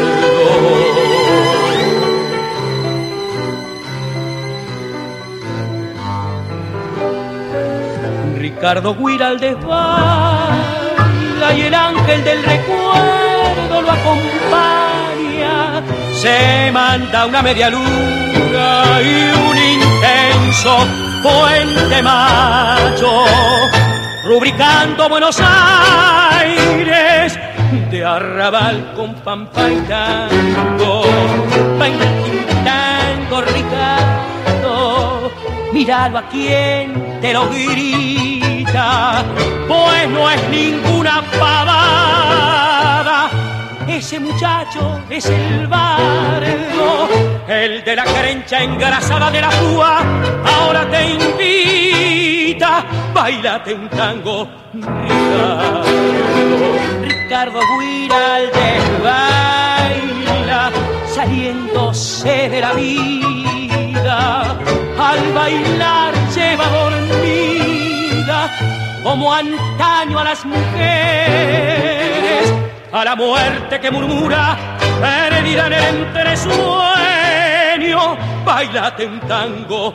Ricardo Guiraldes baila y el ángel del recuerdo lo acompaña. Se manda una media luna y un intenso puente macho, rubricando Buenos Aires de arrabal con pampa y tango. Baila un tango, Ricardo, míralo a quien te lo grita, pues no es ninguna pavada. Ese muchacho es el bardo, el de la carencha engrasada de la púa. Ahora te invita, bailate un tango, Ricardo. Ricardo Guiraldes baila saliéndose de la vida. Al bailar lleva dormida como antaño a las mujeres, a la muerte que murmura perdida en el entresueño. Bailate un tango,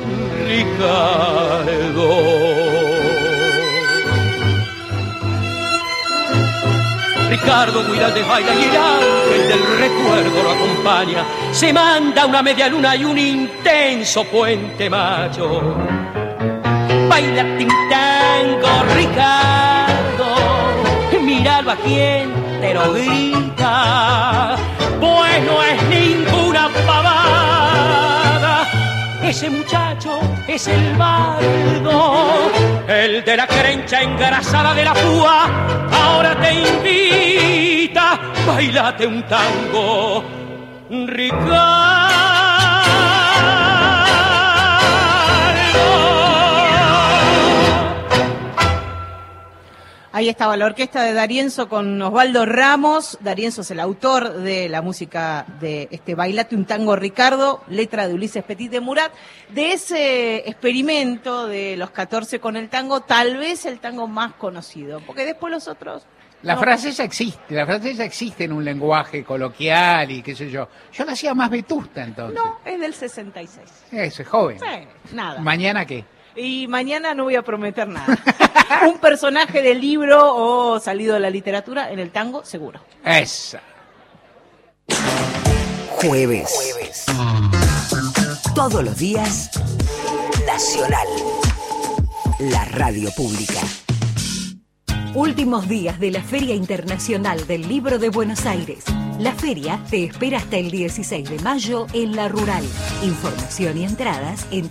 Ricardo. Ricardo Guiraldes baila y el ángel del recuerdo lo acompaña. Se manda una media luna y un intenso puente macho. Bailate un tango, Ricardo, míralo a quien te lo grita, pues no es ninguna pavada. Ese muchacho es el bardo, el de la carencha engrasada de la púa. Ahora te invita, bailate un tango, Ricardo. Ahí estaba la orquesta de D'Arienzo con Osvaldo Ramos. D'Arienzo es el autor de la música de Bailate un tango, Ricardo, letra de Ulises Petit de Murat. De ese experimento de los 14 con el tango, tal vez el tango más conocido, porque después los otros... La francesa existe en un lenguaje coloquial y qué sé yo. Yo la hacía más vetusta entonces. No, es del 66. Eso, es joven. Sí, nada. ¿Mañana qué? Y mañana no voy a prometer nada. Un personaje del libro o salido de la literatura en el tango, seguro. Esa. Jueves. Todos los días, Nacional. La radio pública. Últimos días de la Feria Internacional del Libro de Buenos Aires. La feria te espera hasta el 16 de mayo en La Rural. Información y entradas en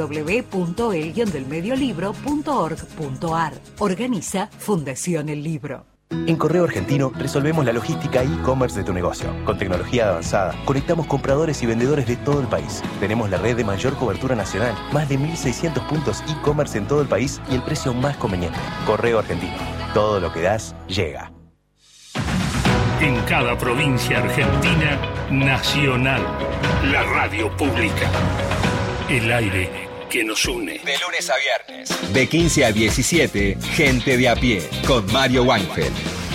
www.el-delmediolibro.org.ar. Organiza Fundación El Libro. En Correo Argentino resolvemos la logística e-commerce de tu negocio. Con tecnología avanzada, conectamos compradores y vendedores de todo el país. Tenemos la red de mayor cobertura nacional, más de 1.600 puntos e-commerce en todo el país y el precio más conveniente. Correo Argentino. Todo lo que das, llega. En cada provincia argentina, Nacional, la radio pública. El aire que nos une. De lunes a viernes. De 15 a 17, Gente de a pie, con Mario Weinfeld.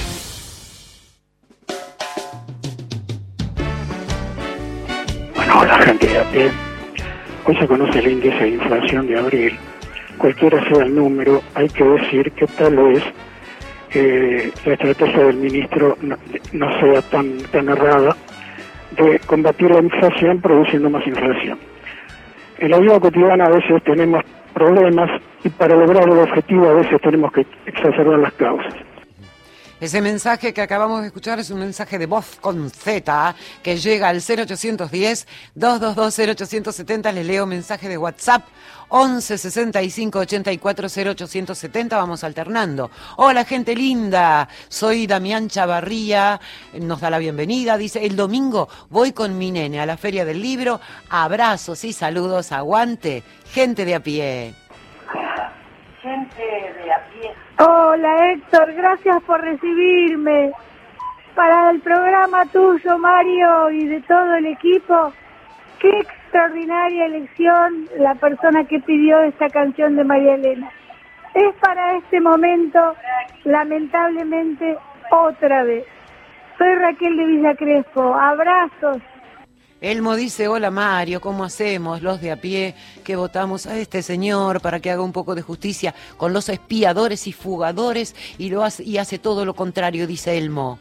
Bueno, la gente de a pie. Hoy se conoce el índice de inflación de abril. Cualquiera sea el número, hay que decir que tal vez la estrategia del ministro no sea tan errada de combatir la inflación produciendo más inflación. En la vida cotidiana a veces tenemos problemas y para lograr el objetivo a veces tenemos que exacerbar las causas. Ese mensaje que acabamos de escuchar es un mensaje de voz con Z que llega al 0810-222-0870. Les leo mensaje de WhatsApp 11 65 84 0870. Vamos alternando. Hola, gente linda. Soy Damián Chavarría. Nos da la bienvenida. Dice, el domingo voy con mi nene a la Feria del Libro. Abrazos y saludos. Aguante. Gente de a pie. Gente de a pie. Hola Héctor, gracias por recibirme. Para el programa tuyo, Mario, y de todo el equipo, qué extraordinaria elección la persona que pidió esta canción de María Elena. Es para este momento, lamentablemente, otra vez. Soy Raquel de Villa Crespo, abrazos. Elmo dice, hola Mario, ¿cómo hacemos los de a pie que votamos a este señor para que haga un poco de justicia con los espiadores y fugadores y hace todo lo contrario, dice Elmo?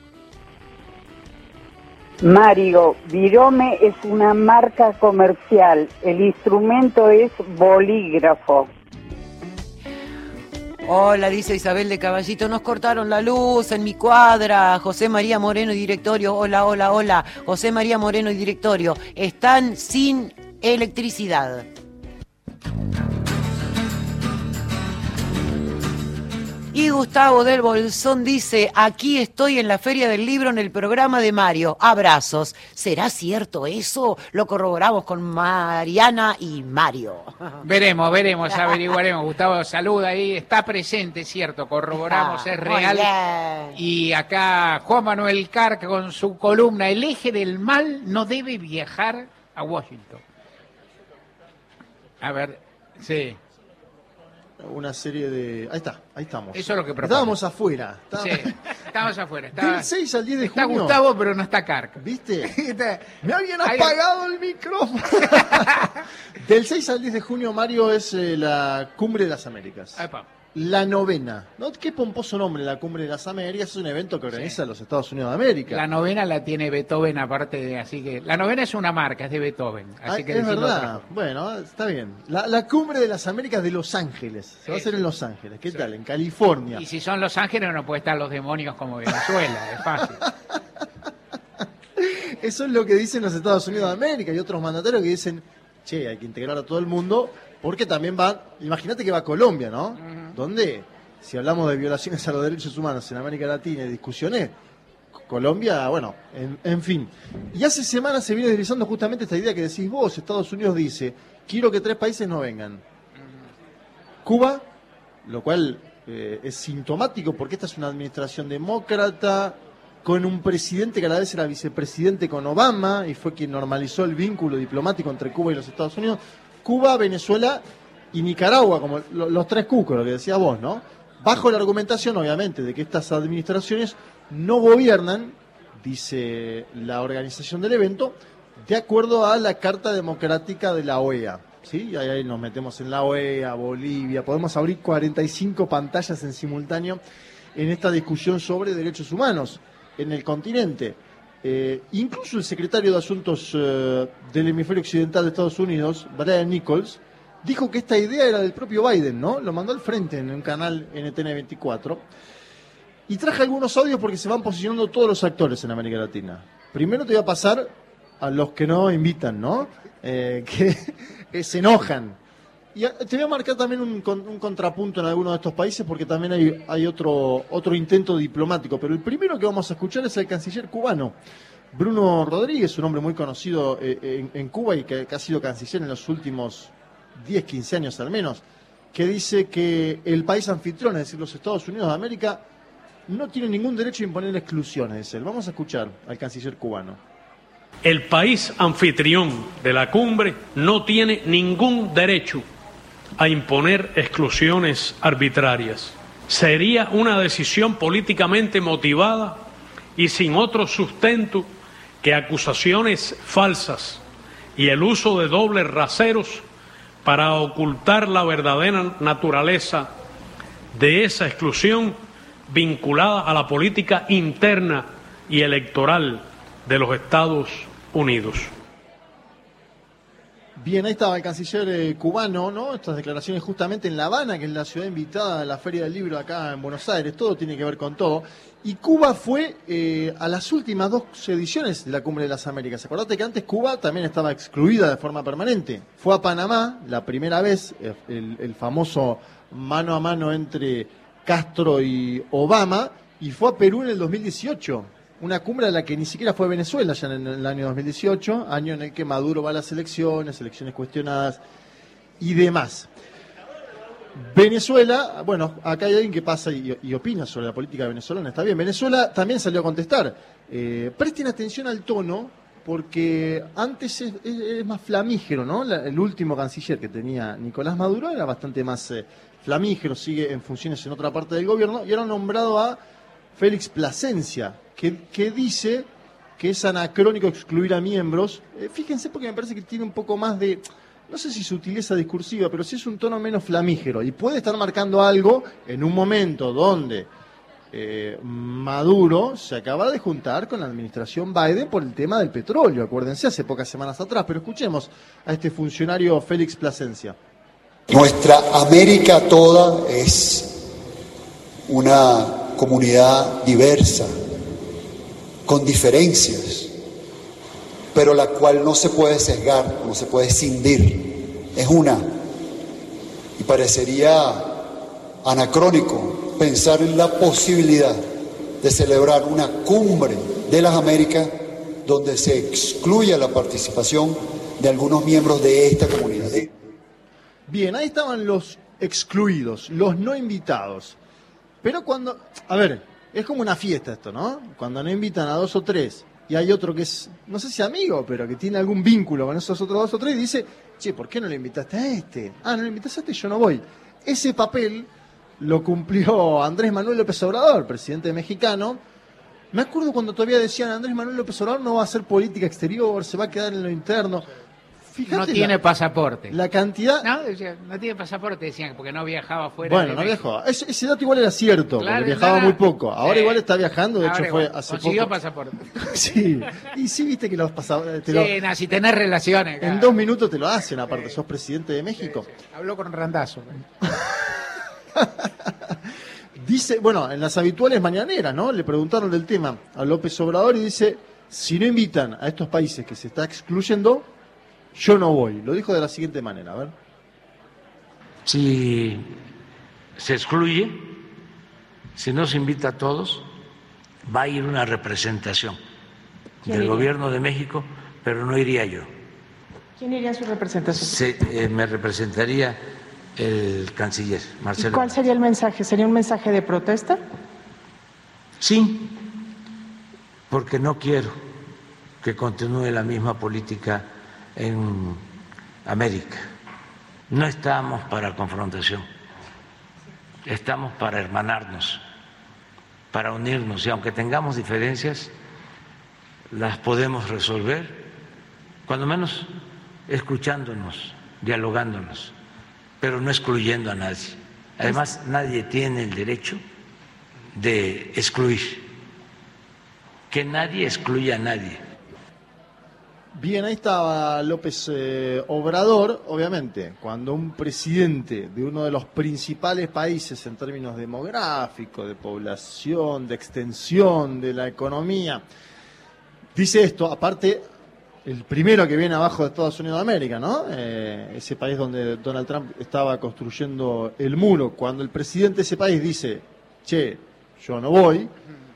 Mario, Virome es una marca comercial, el instrumento es bolígrafo. Hola, dice Isabel de Caballito, nos cortaron la luz en mi cuadra. José María Moreno y directorio, hola, hola, hola. José María Moreno y directorio, están sin electricidad. Y Gustavo del Bolsón dice, aquí estoy en la Feria del Libro en el programa de Mario. Abrazos. ¿Será cierto eso? Lo corroboramos con Mariana y Mario. Veremos, averiguaremos. Gustavo saluda ahí, está presente, cierto, corroboramos, es real. Y acá Juan Manuel Carc con su columna, el eje del mal no debe viajar a Washington. A ver, sí. Una serie de... Ahí estamos. Eso es lo que propone. Estábamos afuera. Estábamos afuera. Del 6 al 10 de junio. Está Gustavo, pero no está Carc. ¿Viste? Me habían apagado el micrófono. Del 6 al 10 de junio, Mario, es la Cumbre de las Américas. Epa. La novena. ¿No? Qué pomposo nombre, la Cumbre de las Américas. Es un evento que organiza los Estados Unidos de América. La novena la tiene Beethoven, aparte de... Así que la novena es una marca, es de Beethoven. Así que es verdad. Bueno, está bien. La Cumbre de las Américas de Los Ángeles. Se va a hacer en Los Ángeles. ¿Qué tal? En California. Y si son Los Ángeles no puede estar los demonios como Venezuela. Es fácil. Eso es lo que dicen los Estados Unidos de América y otros mandatarios que dicen, che, hay que integrar a todo el mundo, porque también imagínate que va a Colombia, ¿no? Donde, si hablamos de violaciones a los derechos humanos en América Latina y discusiones, Colombia, bueno, en fin. Y hace semanas se viene deslizando justamente esta idea que decís vos, Estados Unidos dice, quiero que 3 países no vengan. Cuba, lo cual es sintomático porque esta es una administración demócrata, con un presidente que a la vez era vicepresidente con Obama, y fue quien normalizó el vínculo diplomático entre Cuba y los Estados Unidos. Cuba, Venezuela y Nicaragua, como los 3 cucos, lo que decías vos, ¿no? Bajo la argumentación, obviamente, de que estas administraciones no gobiernan, dice la organización del evento, de acuerdo a la Carta Democrática de la OEA. ¿sí? Y ahí nos metemos en la OEA, Bolivia, podemos abrir 45 pantallas en simultáneo en esta discusión sobre derechos humanos en el continente. Incluso el secretario de Asuntos del Hemisferio Occidental de Estados Unidos, Brian Nichols, dijo que esta idea era del propio Biden, ¿no? Lo mandó al frente en un canal NTN 24. Y traje algunos audios porque se van posicionando todos los actores en América Latina. Primero te voy a pasar a los que no invitan, ¿no? Que se enojan. Y te voy a marcar también un contrapunto en algunos de estos países porque también hay otro intento diplomático. Pero el primero que vamos a escuchar es el canciller cubano, Bruno Rodríguez, un hombre muy conocido en Cuba y que ha sido canciller en los últimos 10, 15 años al menos, que dice que el país anfitrión, es decir, los Estados Unidos de América, no tiene ningún derecho a imponer exclusiones, dice él. Vamos a escuchar al canciller cubano. El país anfitrión de la cumbre no tiene ningún derecho a imponer exclusiones arbitrarias. Sería una decisión políticamente motivada y sin otro sustento que acusaciones falsas y el uso de dobles raseros para ocultar la verdadera naturaleza de esa exclusión vinculada a la política interna y electoral de los Estados Unidos. Bien, ahí estaba el canciller cubano, ¿no? Estas declaraciones justamente en La Habana, que es la ciudad invitada a la Feria del Libro acá en Buenos Aires. Todo tiene que ver con todo. Y Cuba fue a las últimas 2 ediciones de la Cumbre de las Américas. Acordate que antes Cuba también estaba excluida de forma permanente. Fue a Panamá la primera vez, el famoso mano a mano entre Castro y Obama, y fue a Perú en el 2018. Una cumbre a la que ni siquiera fue Venezuela ya en el año 2018, año en el que Maduro va a las elecciones cuestionadas y demás. Venezuela, bueno, acá hay alguien que pasa y opina sobre la política venezolana, está bien. Venezuela también salió a contestar. Presten atención al tono, porque antes es más flamígero, ¿no? El último canciller que tenía Nicolás Maduro era bastante más flamígero, sigue en funciones en otra parte del gobierno, y ahora han nombrado a Félix Plasencia, que dice que es anacrónico excluir a miembros. Fíjense, porque me parece que tiene un poco más de, no sé si sutileza discursiva, pero sí es un tono menos flamígero, y puede estar marcando algo en un momento donde Maduro se acaba de juntar con la administración Biden por el tema del petróleo, acuérdense, hace pocas semanas atrás. Pero escuchemos a este funcionario Félix Plasencia. Nuestra América toda es una comunidad diversa, con diferencias, pero la cual no se puede sesgar, no se puede escindir, es una. Y parecería anacrónico pensar en la posibilidad de celebrar una cumbre de las Américas donde se excluya la participación de algunos miembros de esta comunidad. Bien, ahí estaban los excluidos, los no invitados. Pero cuando, a ver, es como una fiesta esto, ¿no? Cuando no invitan a 2 o 3 y hay otro que es, no sé si amigo, pero que tiene algún vínculo con esos otros 2 o 3 y dice, che, ¿por qué no le invitaste a este? Ah, no le invitaste a este, yo no voy. Ese papel lo cumplió Andrés Manuel López Obrador, presidente mexicano. Me acuerdo cuando todavía decían, Andrés Manuel López Obrador no va a hacer política exterior, se va a quedar en lo interno. Fíjate, no tiene pasaporte. La cantidad... No tiene pasaporte, decían, porque no viajaba fuera. Bueno, no viajó. Ese dato igual era cierto, claro, porque viajaba muy poco. Ahora igual está viajando, de hecho fue hace poco. Consiguió pasaporte. Sí, y sí viste que los pasaportes... Si tenés relaciones. En 2 minutos te lo hacen, aparte, sos presidente de México. Habló con Randazzo. Dice, bueno, en las habituales mañaneras, ¿no? Le preguntaron del tema a López Obrador y dice, si no invitan a estos países que se está excluyendo, yo no voy. Lo dijo de la siguiente manera, a ver. Si se excluye, si no se invita a todos, va a ir una representación del gobierno de México, pero no iría yo. ¿Quién iría a su representación? Me representaría el canciller, Marcelo. ¿Y cuál sería el mensaje? ¿Sería un mensaje de protesta? Sí, porque no quiero que continúe la misma política en América. No estamos para confrontación, estamos para hermanarnos, para unirnos, y aunque tengamos diferencias, las podemos resolver, cuando menos escuchándonos dialogándonos, pero no excluyendo a nadie. Además, nadie tiene el derecho de excluir, que nadie excluya a nadie. Bien, ahí estaba López Obrador. Obviamente, cuando un presidente de uno de los principales países en términos demográficos, de población, de extensión de la economía, dice esto, aparte, el primero que viene abajo de Estados Unidos de América, ¿no? Ese país donde Donald Trump estaba construyendo el muro. Cuando el presidente de ese país dice, che, yo no voy,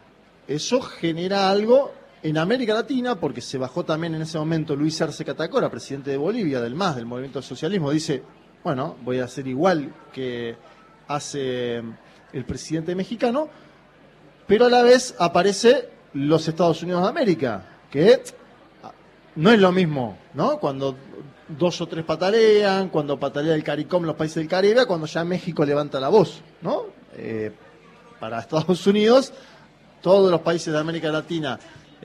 eso genera algo en América Latina, porque se bajó también en ese momento Luis Arce Catacora, presidente de Bolivia, del MAS, del Movimiento al Socialismo, dice, bueno, voy a hacer igual que hace el presidente mexicano, pero a la vez aparece los Estados Unidos de América, que no es lo mismo, ¿no? Cuando 2 o 3 patalean, cuando patalea el CARICOM, los países del Caribe, cuando ya México levanta la voz, ¿no? Para Estados Unidos, todos los países de América Latina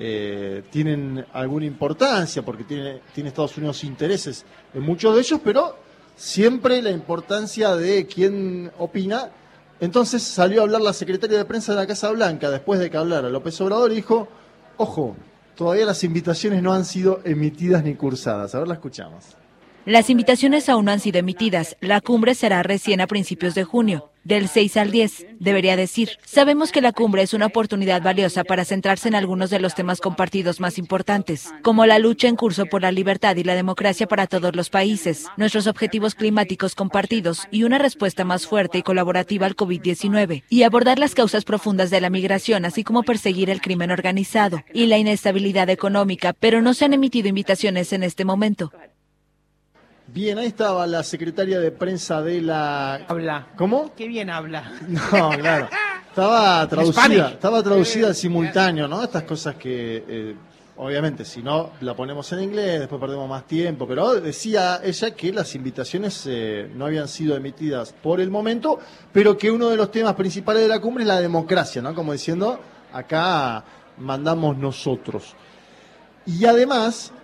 tienen alguna importancia, porque tiene Estados Unidos intereses en muchos de ellos, pero siempre la importancia de quién opina. Entonces salió a hablar la secretaria de prensa de la Casa Blanca, después de que hablara López Obrador, y dijo, ojo, todavía las invitaciones no han sido emitidas ni cursadas. A ver, la escuchamos. Las invitaciones aún no han sido emitidas. La cumbre será recién a principios de junio, del 6 al 10, debería decir. Sabemos que la cumbre es una oportunidad valiosa para centrarse en algunos de los temas compartidos más importantes, como la lucha en curso por la libertad y la democracia para todos los países, nuestros objetivos climáticos compartidos y una respuesta más fuerte y colaborativa al COVID-19, y abordar las causas profundas de la migración, así como perseguir el crimen organizado y la inestabilidad económica, pero no se han emitido invitaciones en este momento. Bien, ahí estaba la secretaria de prensa de la... Habla. ¿Cómo? Qué bien habla. No, claro. Estaba traducida al simultáneo, ¿no? Estas cosas que, obviamente, si no la ponemos en inglés, después perdemos más tiempo, pero decía ella que las invitaciones no habían sido emitidas por el momento, pero que uno de los temas principales de la cumbre es la democracia, ¿no? Como diciendo, acá mandamos nosotros. Y además...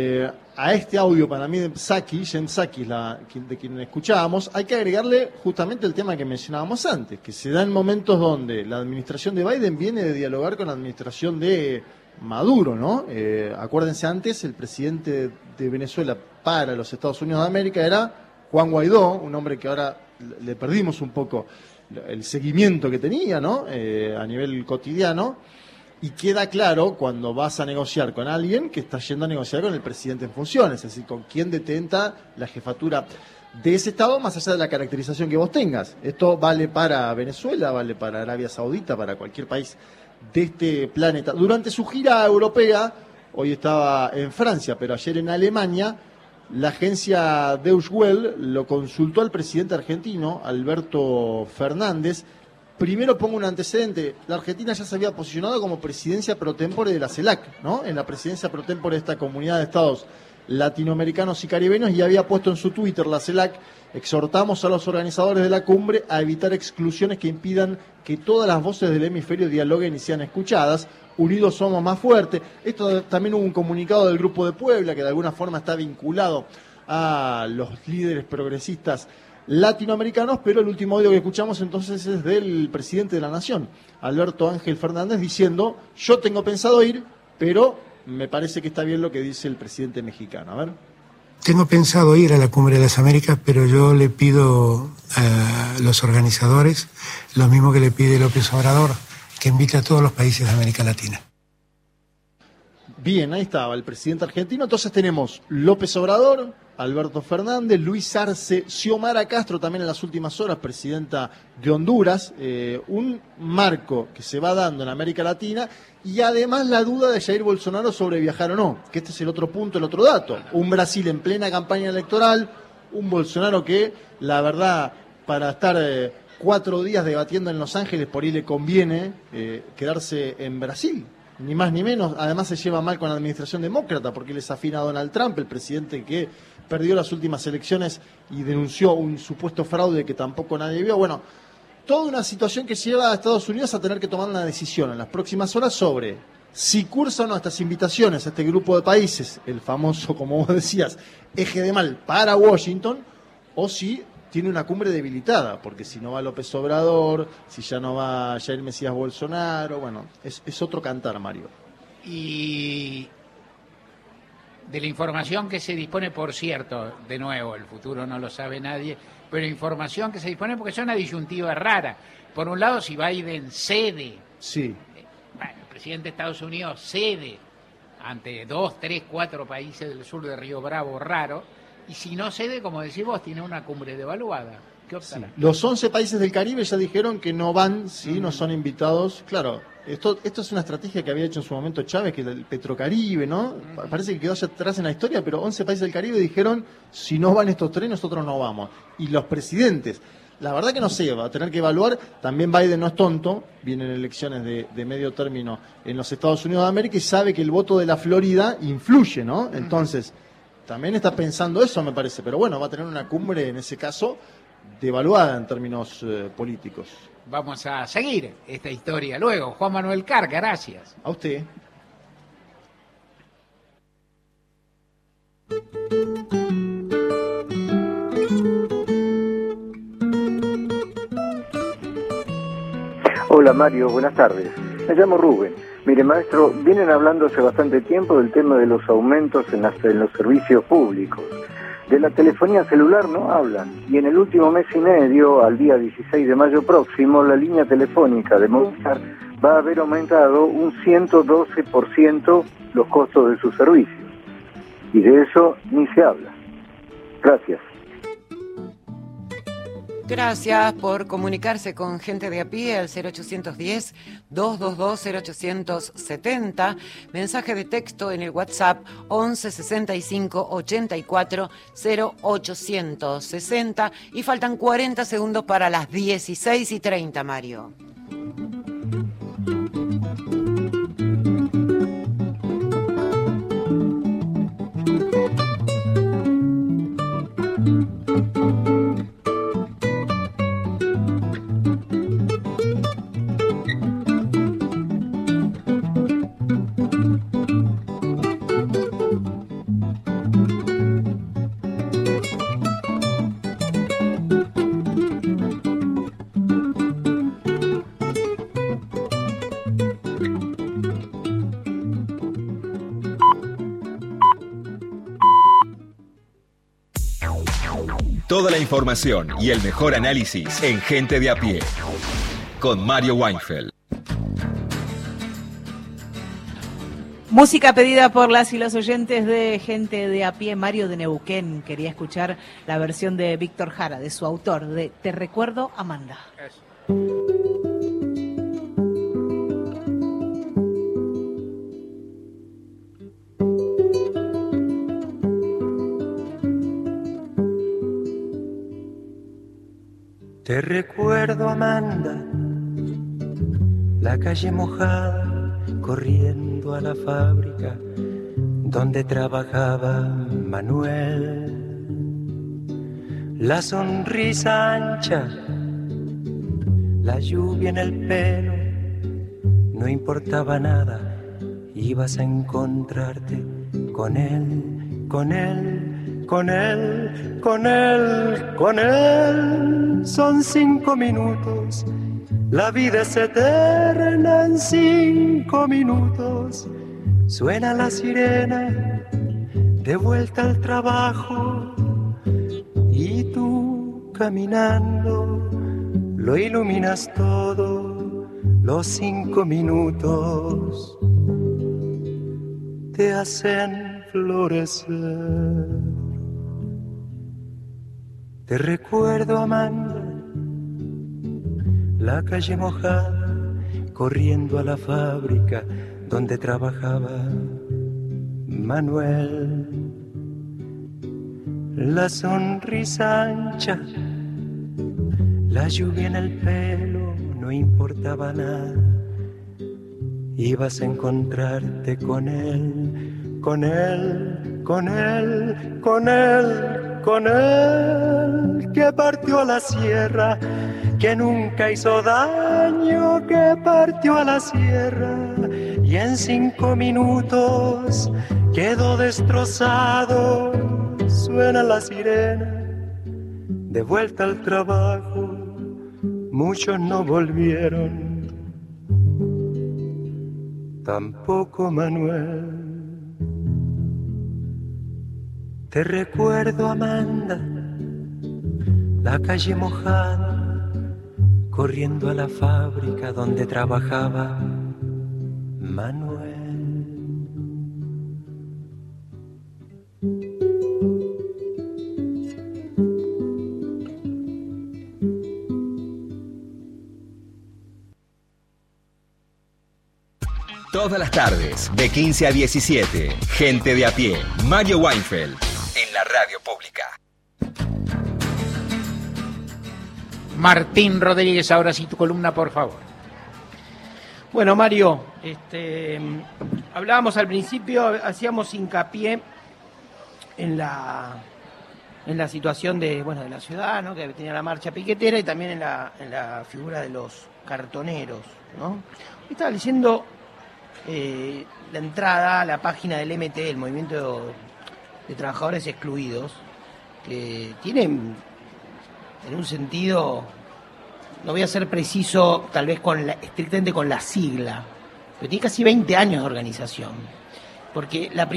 a este audio para mí de Jen Psaki, de quien escuchábamos, hay que agregarle justamente el tema que mencionábamos antes, que se da en momentos donde la administración de Biden viene de dialogar con la administración de Maduro, ¿no? Acuérdense antes, el presidente de Venezuela para los Estados Unidos de América era Juan Guaidó, un hombre que ahora le perdimos un poco el seguimiento que tenía, ¿no? A nivel cotidiano. Y queda claro cuando vas a negociar con alguien que estás yendo a negociar con el presidente en funciones, es decir, con quien detenta la jefatura de ese Estado, más allá de la caracterización que vos tengas. Esto vale para Venezuela, vale para Arabia Saudita, para cualquier país de este planeta. Durante su gira europea, hoy estaba en Francia, pero ayer en Alemania, la agencia Deutsche Welle lo consultó al presidente argentino, Alberto Fernández. Primero pongo un antecedente, la Argentina ya se había posicionado como presidencia pro tempore de la CELAC, ¿no? En la presidencia pro tempore de esta comunidad de estados latinoamericanos y caribeños, y había puesto en su Twitter la CELAC: exhortamos a los organizadores de la cumbre a evitar exclusiones que impidan que todas las voces del hemisferio dialoguen y sean escuchadas. Unidos somos más fuertes. Esto también hubo un comunicado del Grupo de Puebla, que de alguna forma está vinculado a los líderes progresistas latinoamericanos, pero el último audio que escuchamos entonces es del presidente de la Nación, Alberto Ángel Fernández, diciendo: yo tengo pensado ir, pero me parece que está bien lo que dice el presidente mexicano. A ver. Tengo pensado ir a la Cumbre de las Américas, pero yo le pido a los organizadores lo mismo que le pide López Obrador, que invite a todos los países de América Latina. Bien, ahí estaba el presidente argentino. Entonces tenemos López Obrador, Alberto Fernández, Luis Arce, Xiomara Castro también en las últimas horas, presidenta de Honduras, un marco que se va dando en América Latina, y además la duda de Jair Bolsonaro sobre viajar o no, que este es el otro punto, el otro dato. Un Brasil en plena campaña electoral, un Bolsonaro que, la verdad, para estar 4 días debatiendo en Los Ángeles, por ahí le conviene quedarse en Brasil. Ni más ni menos. Además se lleva mal con la administración demócrata porque les afina a Donald Trump, el presidente que perdió las últimas elecciones y denunció un supuesto fraude que tampoco nadie vio. Bueno, toda una situación que lleva a Estados Unidos a tener que tomar una decisión en las próximas horas sobre si cursa o no estas invitaciones a este grupo de países, el famoso, como vos decías, eje de mal para Washington, o si tiene una cumbre debilitada, porque si no va López Obrador, si ya no va Jair Mesías Bolsonaro, bueno, es otro cantar, Mario. Y de la información que se dispone, por cierto, de nuevo, el futuro no lo sabe nadie, pero información que se dispone porque es una disyuntiva rara. Por un lado, si Biden cede, sí. Bueno, el presidente de Estados Unidos cede ante 2, 3, 4 países del sur de Río Bravo raro, y si no cede, como decís vos, tiene una cumbre devaluada. ¿Qué optará? Sí. Los 11 países del Caribe ya dijeron que no van, si no son invitados. Claro, esto es una estrategia que había hecho en su momento Chávez, que el Petrocaribe, ¿no? Parece que quedó allá atrás en la historia, pero 11 países del Caribe dijeron, si no van estos 3, nosotros no vamos. Y los presidentes, la verdad que no sé, va a tener que evaluar. También Biden no es tonto, vienen elecciones de medio término en los Estados Unidos de América y sabe que el voto de la Florida influye, ¿no? Entonces, también está pensando eso, me parece. Pero bueno, va a tener una cumbre, en ese caso, devaluada en términos políticos. Vamos a seguir esta historia luego. Juan Manuel Carr, gracias. A usted. Hola Mario, buenas tardes. Me llamo Rubén. Mire maestro, vienen hablando hace bastante tiempo del tema de los aumentos en los servicios públicos. De la telefonía celular no hablan, y en el último mes y medio, al día 16 de mayo próximo, la línea telefónica de Movistar va a haber aumentado un 112% los costos de sus servicios. Y de eso ni se habla. Gracias. Gracias por comunicarse con Gente de a pie al 0810-222-0870. Mensaje de texto en el WhatsApp 11 65 84 0860. Y faltan 40 segundos para las 16:30, Mario. Toda la información y el mejor análisis en Gente de a pie, con Mario Weinfeld. Música pedida por las y los oyentes de Gente de a pie. Mario de Neuquén quería escuchar la versión de Víctor Jara, de su autor, de Te recuerdo, Amanda. Eso. Te recuerdo, Amanda, la calle mojada, corriendo a la fábrica donde trabajaba Manuel. La sonrisa ancha, la lluvia en el pelo, no importaba nada, ibas a encontrarte con él, con él, con él, con él, con él. Son 5 minutos, la vida es eterna en 5 minutos. Suena la sirena, de vuelta al trabajo, y tú caminando, lo iluminas todo, los 5 minutos te hacen florecer. Te recuerdo, Amanda, la calle mojada, corriendo a la fábrica donde trabajaba Manuel. La sonrisa ancha, la lluvia en el pelo, no importaba nada, ibas a encontrarte con él, con él, con él, con él, con él, que partió a la sierra, que nunca hizo daño, que partió a la sierra y en 5 minutos quedó destrozado. Suena la sirena, de vuelta al trabajo, muchos no volvieron, tampoco Manuel. Te recuerdo, Amanda, la calle mojada, corriendo a la fábrica donde trabajaba Manuel. Todas las tardes, de 15 a 17, Gente de a pie, Mario Weinfeld, en la radio pública. Martín Rodríguez, ahora sí tu columna, por favor. Bueno, Mario, hablábamos al principio, hacíamos hincapié en la situación de la ciudad, ¿no? Que tenía la marcha piquetera, y también en la figura de los cartoneros, ¿no? Estaba leyendo la entrada a la página del MT, el Movimiento de Trabajadores Excluidos, que tienen, en un sentido, no voy a ser preciso tal vez estrictamente con la sigla, pero tiene casi 20 años de organización. Porque la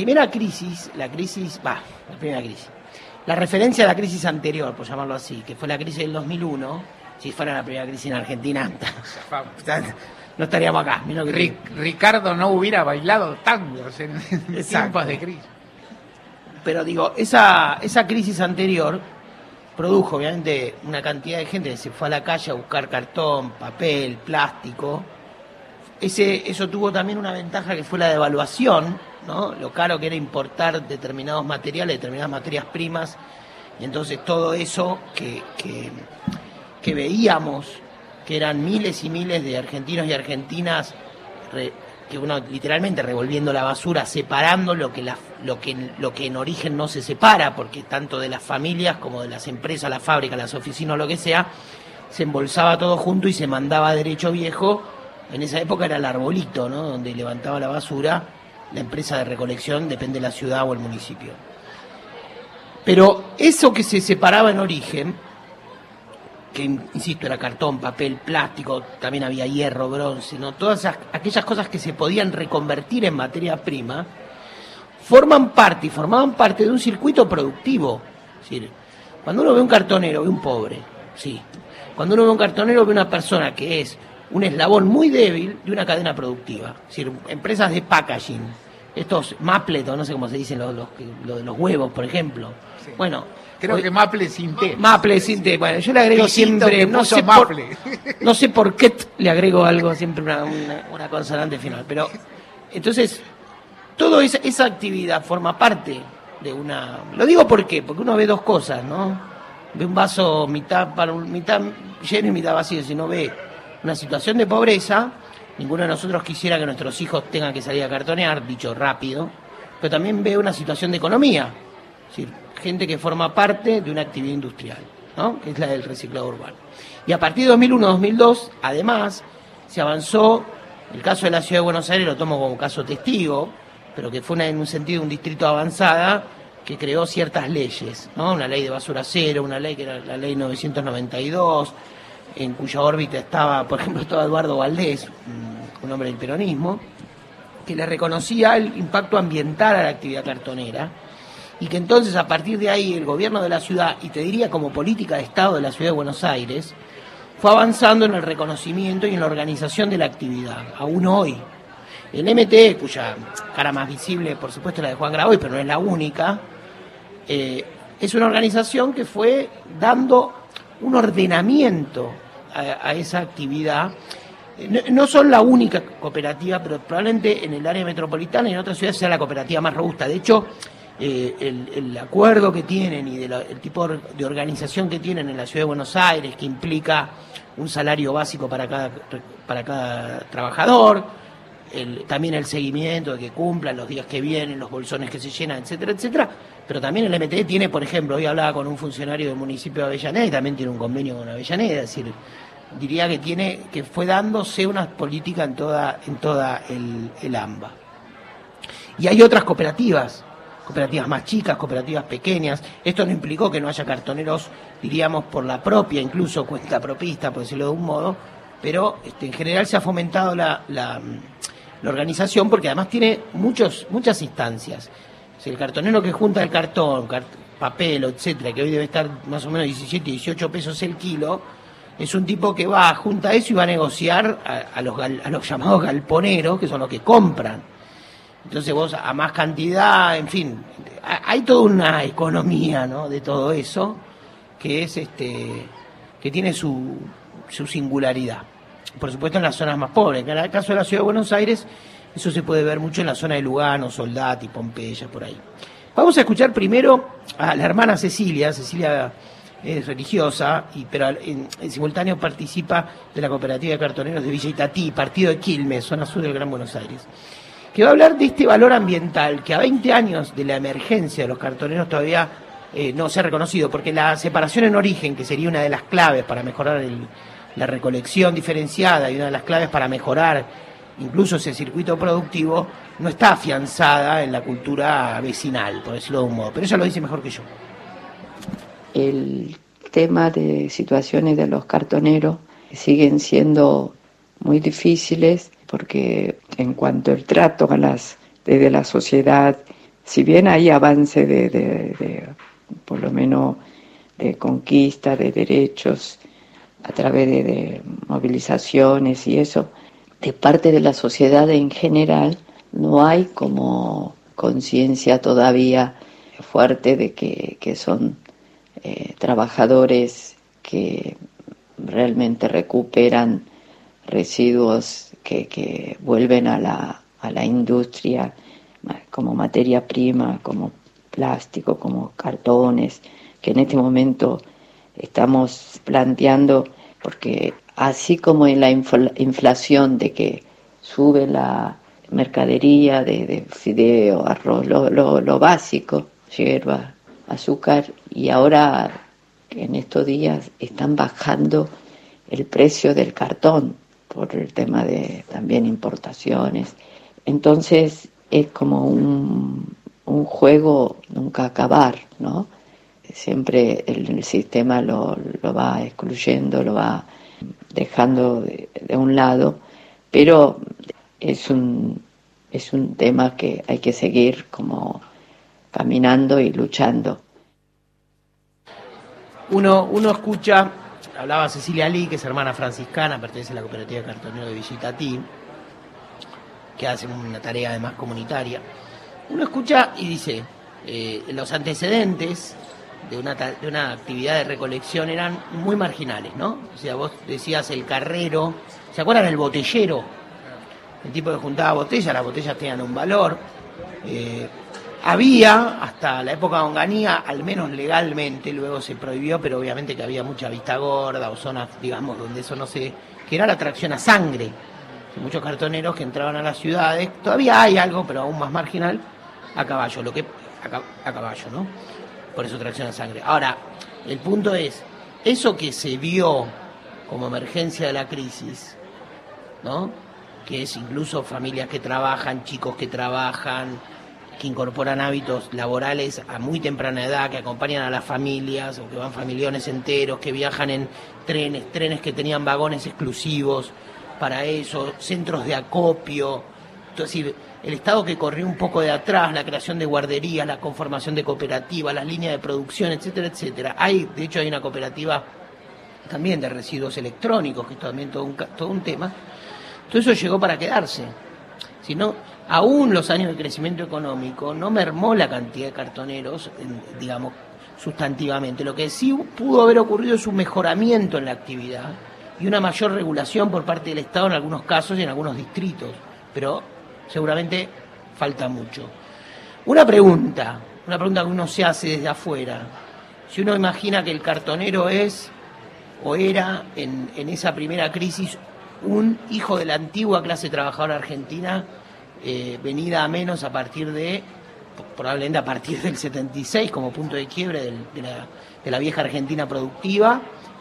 referencia a la crisis anterior, por llamarlo así, que fue la crisis del 2001, si fuera la primera crisis en Argentina, no estaríamos acá. Ricardo no hubiera bailado tangos en tiempos de crisis. Pero digo, esa crisis anterior produjo obviamente una cantidad de gente que se fue a la calle a buscar cartón, papel, plástico. Eso tuvo también una ventaja, que fue la devaluación, ¿no? Lo caro que era importar determinados materiales, determinadas materias primas, y entonces todo eso que veíamos, que eran miles y miles de argentinos y argentinas, que uno literalmente revolviendo la basura, separando lo que en origen no se separa, porque tanto de las familias como de las empresas, las fábricas, las oficinas, lo que sea, se embolsaba todo junto y se mandaba a derecho viejo. En esa época era el arbolito, ¿no? Donde levantaba la basura la empresa de recolección, depende de la ciudad o el municipio. Pero eso que se separaba en origen, que insisto, era cartón, papel, plástico, también había hierro, bronce, ¿no? Todas aquellas cosas que se podían reconvertir en materia prima, formaban parte de un circuito productivo. Es decir, cuando uno ve un cartonero, ve un pobre, sí. Cuando uno ve un cartonero, ve una persona que es un eslabón muy débil de una cadena productiva. Es decir, empresas de packaging, estos Maplet, no sé cómo se dicen lo de los huevos, por ejemplo. Sí. Bueno, creo que Maple sin T. Maple sin T. Bueno, yo le agrego siempre, no sé por qué le agrego algo, siempre una consonante final. Pero, entonces, toda esa actividad forma parte de una... Lo digo porque uno ve dos cosas, ¿no? Ve un vaso mitad lleno y mitad vacío. Si no ve una situación de pobreza, ninguno de nosotros quisiera que nuestros hijos tengan que salir a cartonear, dicho rápido, pero también ve una situación de economía. Es decir, gente que forma parte de una actividad industrial, ¿no? Que es la del reciclado urbano. Y a partir de 2001-2002, además, se avanzó. El caso de la Ciudad de Buenos Aires lo tomo como caso testigo, pero que fue en un sentido un distrito avanzada, que creó ciertas leyes, ¿no? Una ley de basura cero, una ley que era la ley 992, en cuya órbita estaba, por ejemplo, Eduardo Valdés, un hombre del peronismo, que le reconocía el impacto ambiental a la actividad cartonera, y que entonces a partir de ahí el gobierno de la ciudad, y te diría como política de Estado de la Ciudad de Buenos Aires, fue avanzando en el reconocimiento y en la organización de la actividad, aún hoy. El MT, cuya cara más visible por supuesto es la de Juan Grabois, pero no es la única, es una organización que fue dando un ordenamiento a esa actividad. No son la única cooperativa, pero probablemente en el área metropolitana y en otras ciudades sea la cooperativa más robusta. De hecho, el acuerdo que tienen y el tipo de organización que tienen en la Ciudad de Buenos Aires, que implica un salario básico para cada trabajador, también el seguimiento de que cumplan los días que vienen, los bolsones que se llenan, etcétera, etcétera. Pero también el MT tiene, por ejemplo, hoy hablaba con un funcionario del municipio de Avellaneda y también tiene un convenio con Avellaneda, es decir, diría que fue dándose una política en toda el AMBA. Y hay otras cooperativas más chicas, cooperativas pequeñas. Esto no implicó que no haya cartoneros, diríamos, por la propia, incluso cuenta propista, por decirlo de un modo, pero en general se ha fomentado la organización, porque además tiene muchas instancias. O sea, el cartonero que junta el cartón, papel, etcétera, que hoy debe estar más o menos 17, 18 pesos el kilo, es un tipo que junta eso y va a negociar a los llamados galponeros, que son los que compran. Entonces vos a más cantidad, en fin, hay toda una economía, ¿no?, de todo eso que es que tiene su singularidad. Por supuesto en las zonas más pobres. En el caso de la Ciudad de Buenos Aires, eso se puede ver mucho en la zona de Lugano, Soldati, Pompeya, por ahí. Vamos a escuchar primero a la hermana Cecilia. Cecilia es religiosa, pero en simultáneo participa de la cooperativa de cartoneros de Villa Itatí, partido de Quilmes, zona sur del Gran Buenos Aires, que va a hablar de este valor ambiental que a 20 años de la emergencia de los cartoneros todavía no se ha reconocido, porque la separación en origen, que sería una de las claves para mejorar la recolección diferenciada y una de las claves para mejorar incluso ese circuito productivo, no está afianzada en la cultura vecinal, por decirlo de un modo, pero ella lo dice mejor que yo. El tema de situaciones de los cartoneros siguen siendo muy difíciles, porque en cuanto al trato desde la sociedad, si bien hay avance de por lo menos de conquista de derechos a través de movilizaciones y eso, de parte de la sociedad en general no hay como conciencia todavía fuerte de que son trabajadores que realmente recuperan residuos que vuelven a la industria como materia prima, como plástico, como cartones, que en este momento estamos planteando, porque así como en la inflación de que sube la mercadería de fideo, arroz, lo básico, hierba, azúcar, y ahora en estos días están bajando el precio del cartón por el tema de también importaciones. Entonces es como un juego nunca acabar, ¿no? Siempre el sistema lo va excluyendo, lo va dejando de un lado, pero es un tema que hay que seguir como caminando y luchando. Uno escucha, hablaba Cecilia Lee, que es hermana franciscana, pertenece a la cooperativa de cartoneros de Villa Itatí, que hace una tarea además comunitaria. Uno escucha y dice, los antecedentes de una actividad de recolección eran muy marginales, ¿no? O sea, vos decías el carrero, ¿se acuerdan del botellero? El tipo que juntaba botellas, las botellas tenían un valor. Había, hasta la época de Onganía, al menos legalmente, luego se prohibió, pero obviamente que había mucha vista gorda o zonas, digamos, donde eso no se... que era la tracción a sangre. Muchos cartoneros que entraban a las ciudades, todavía hay algo, pero aún más marginal, a caballo, a caballo, ¿no? Por eso tracción a sangre. Ahora, el punto es, eso que se vio como emergencia de la crisis, ¿no?, que es incluso familias que trabajan, chicos que trabajan, que incorporan hábitos laborales a muy temprana edad, que acompañan a las familias, o que van familiones enteros, que viajan en trenes que tenían vagones exclusivos para eso, centros de acopio. Es decir, el Estado que corrió un poco de atrás, la creación de guarderías, la conformación de cooperativas, las líneas de producción, etcétera, etcétera. De hecho, hay una cooperativa también de residuos electrónicos, que es también todo un tema. Todo eso llegó para quedarse. Si no, aún los años de crecimiento económico no mermó la cantidad de cartoneros, digamos, sustantivamente. Lo que sí pudo haber ocurrido es un mejoramiento en la actividad y una mayor regulación por parte del Estado en algunos casos y en algunos distritos. Pero seguramente falta mucho. Una pregunta que uno se hace desde afuera. Si uno imagina que el cartonero es o era en esa primera crisis un hijo de la antigua clase trabajadora argentina, venida a menos probablemente a partir del 76 como punto de quiebre de la vieja Argentina productiva,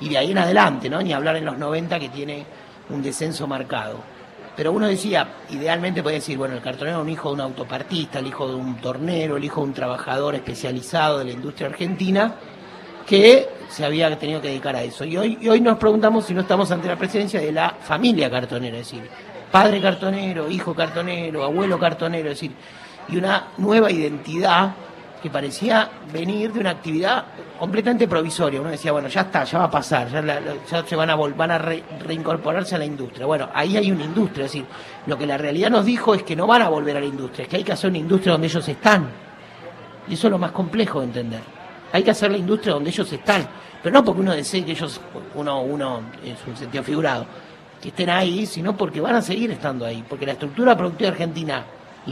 y de ahí en adelante, ¿no? Ni hablar en los 90 que tiene un descenso marcado. Pero uno decía, idealmente podía decir, bueno, el cartonero es un hijo de un autopartista, el hijo de un tornero, el hijo de un trabajador especializado de la industria argentina, que se había tenido que dedicar a eso. Y hoy nos preguntamos si no estamos ante la presencia de la familia cartonera, es decir, padre cartonero, hijo cartonero, abuelo cartonero, es decir, y una nueva identidad que parecía venir de una actividad completamente provisoria. Uno decía, bueno, ya está, ya va a pasar, ya se van a reincorporarse a la industria. Bueno, ahí hay una industria, es decir, lo que la realidad nos dijo es que no van a volver a la industria, es que hay que hacer una industria donde ellos están. Y eso es lo más complejo de entender. Hay que hacer la industria donde ellos están, pero no porque uno desee que ellos, uno es un sentido figurado, que estén ahí, sino porque van a seguir estando ahí, porque la estructura productiva argentina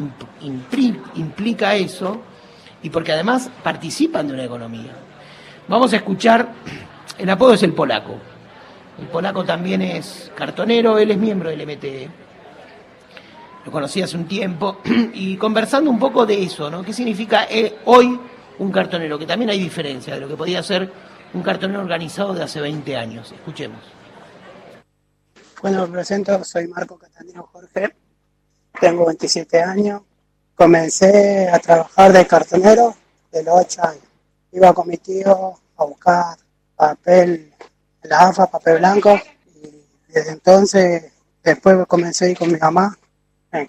implica eso, y porque además participan de una economía. Vamos a escuchar, el apodo es el Polaco. El Polaco también es cartonero, él es miembro del MTE. Lo conocí hace un tiempo, y conversando un poco de eso, ¿no? ¿Qué significa hoy un cartonero? Que también hay diferencia de lo que podía ser un cartonero organizado de hace 20 años. Escuchemos. Bueno, me presento, soy Marco Cataneo Jorge, tengo 27 años. Comencé a trabajar de cartonero de los 8 años. Iba con mi tío a buscar papel, la AFA, papel blanco, y desde entonces, después comencé a ir con mi mamá en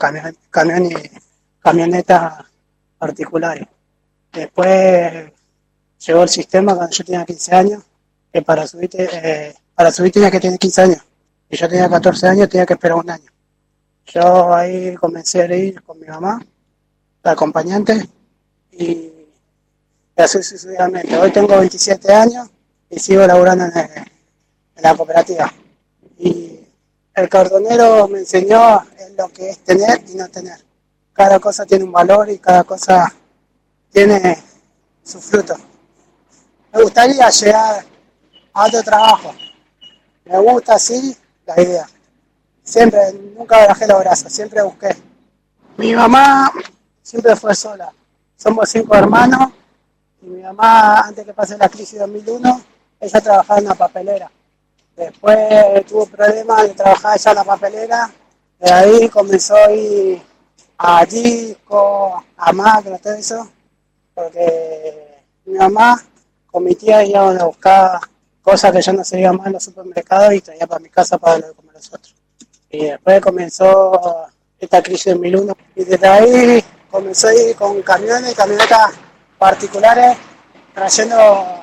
camionetas particulares. Después llegó el sistema cuando yo tenía 15 años, que para subir tenía que tener 15 años, y yo tenía 14 años, tenía que esperar un año. Yo ahí comencé a ir con mi mamá, la acompañante, y así sucesivamente. Hoy tengo 27 años y sigo laburando en la cooperativa. Y el cartonero me enseñó lo que es tener y no tener. Cada cosa tiene un valor y cada cosa tiene su fruto. Me gustaría llegar a otro trabajo. Me gusta así la idea. Siempre, nunca bajé los brazos, siempre busqué. Mi mamá siempre fue sola. Somos 5 hermanos y mi mamá, antes que pase la crisis de 2001, ella trabajaba en la papelera. Después tuvo problemas de trabajar ella en la papelera, de ahí comenzó a ir a disco, a macro, todo eso, porque mi mamá con mi tía íbamos a buscar cosas que ya no se iban más en los supermercados y traía para mi casa para comer nosotros. Y después comenzó esta crisis de 2001 y desde ahí comenzó a ir con camionetas particulares, trayendo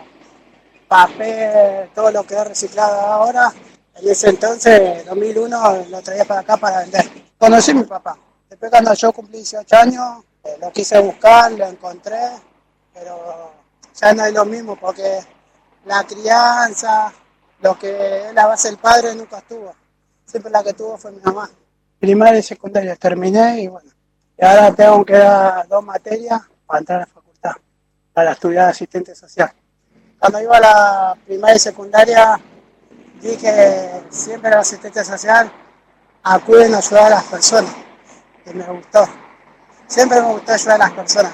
papel, todo lo que es reciclado ahora. En ese entonces, 2001, lo traía para acá para vender. Conocí a mi papá. Después cuando yo cumplí 18 años, lo quise buscar, lo encontré, pero ya no es lo mismo porque la crianza, lo que es la base del padre nunca estuvo. Siempre la que tuvo fue mi mamá. Primaria y secundaria terminé y bueno. Y ahora tengo que dar 2 materias para entrar a la facultad, para estudiar asistente social. Cuando iba a la primaria y secundaria, vi que siempre el asistente social acuden a ayudar a las personas. Y me gustó. Siempre me gustó ayudar a las personas.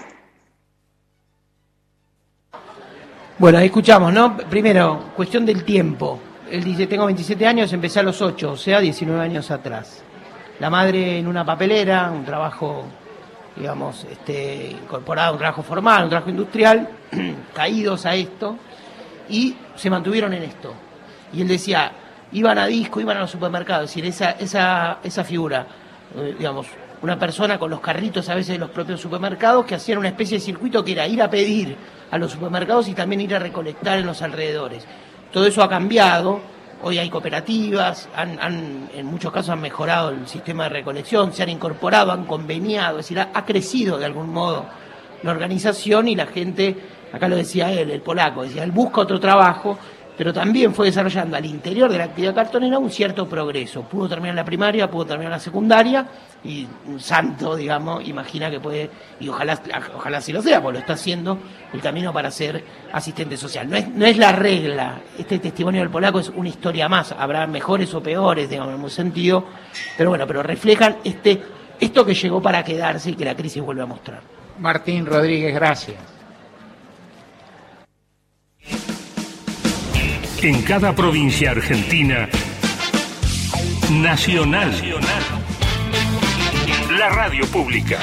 Bueno, ahí escuchamos, ¿no? Primero, cuestión del tiempo. Él dice, tengo 27 años, empecé a los 8, o sea, 19 años atrás. La madre en una papelera, un trabajo, digamos, incorporado, un trabajo formal, un trabajo industrial, caídos a esto, y se mantuvieron en esto. Y él decía, iban a disco, iban a los supermercados, es decir, esa figura, digamos, una persona con los carritos a veces de los propios supermercados que hacían una especie de circuito que era ir a pedir a los supermercados y también ir a recolectar en los alrededores. Todo eso ha cambiado, hoy hay cooperativas, en muchos casos han mejorado el sistema de recolección, se han incorporado, han conveniado, es decir, ha crecido de algún modo la organización y la gente, acá lo decía él, el polaco, decía, él busca otro trabajo, pero también fue desarrollando al interior de la actividad cartonera un cierto progreso. Pudo terminar la primaria, pudo terminar la secundaria, y un santo, digamos, imagina que puede, y ojalá sí lo sea, porque lo está haciendo, el camino para ser asistente social. No es la regla, este testimonio del polaco es una historia más, habrá mejores o peores, digamos, en un sentido, pero bueno, pero reflejan esto que llegó para quedarse y que la crisis vuelve a mostrar. Martín Rodríguez, gracias. En cada provincia argentina, Nacional. La radio pública.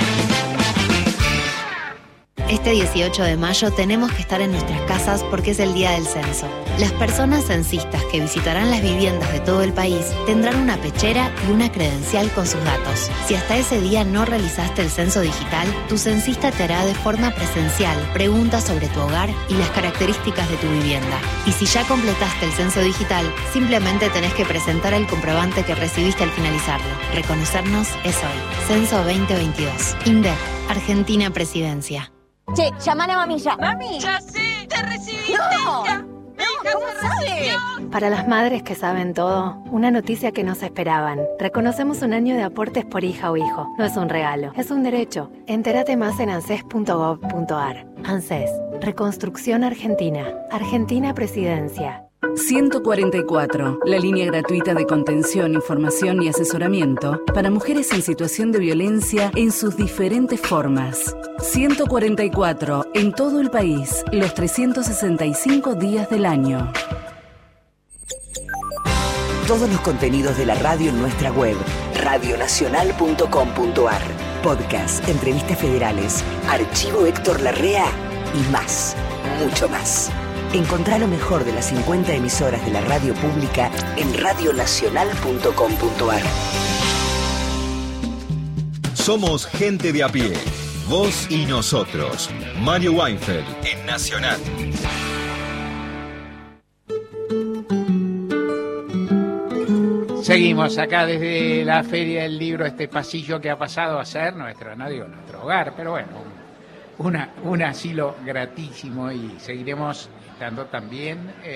Este 18 de mayo tenemos que estar en nuestras casas porque es el día del censo. Las personas censistas que visitarán las viviendas de todo el país tendrán una pechera y una credencial con sus datos. Si hasta ese día no realizaste el censo digital, tu censista te hará de forma presencial preguntas sobre tu hogar y las características de tu vivienda. Y si ya completaste el censo digital, simplemente tenés que presentar el comprobante que recibiste al finalizarlo. Reconocernos es hoy. Censo 2022. INDEC, Argentina Presidencia. Che, llamale a mami ya. Mami, ya sé, te recibiste. No, ya. no, ¿cómo sabes? Para las madres que saben todo, una noticia que no se esperaban. Reconocemos un año de aportes por hija o hijo. No es un regalo, es un derecho. Entérate más en anses.gov.ar. ANSES, Reconstrucción Argentina. Argentina Presidencia. 144, la línea gratuita de contención, información y asesoramiento para mujeres en situación de violencia en sus diferentes formas. 144, en todo el país, los 365 días del año. Todos los contenidos de la radio en nuestra web, radionacional.com.ar. Podcast, entrevistas federales, archivo Héctor Larrea y más, mucho más. Encontrá lo mejor de las 50 emisoras de la radio pública en radionacional.com.ar. Somos gente de a pie. Vos y nosotros. Mario Weinfeld en Nacional. Seguimos acá desde la Feria del Libro, este pasillo que ha pasado a ser nuestro hogar, pero bueno, un asilo gratísimo, y seguiremos estando también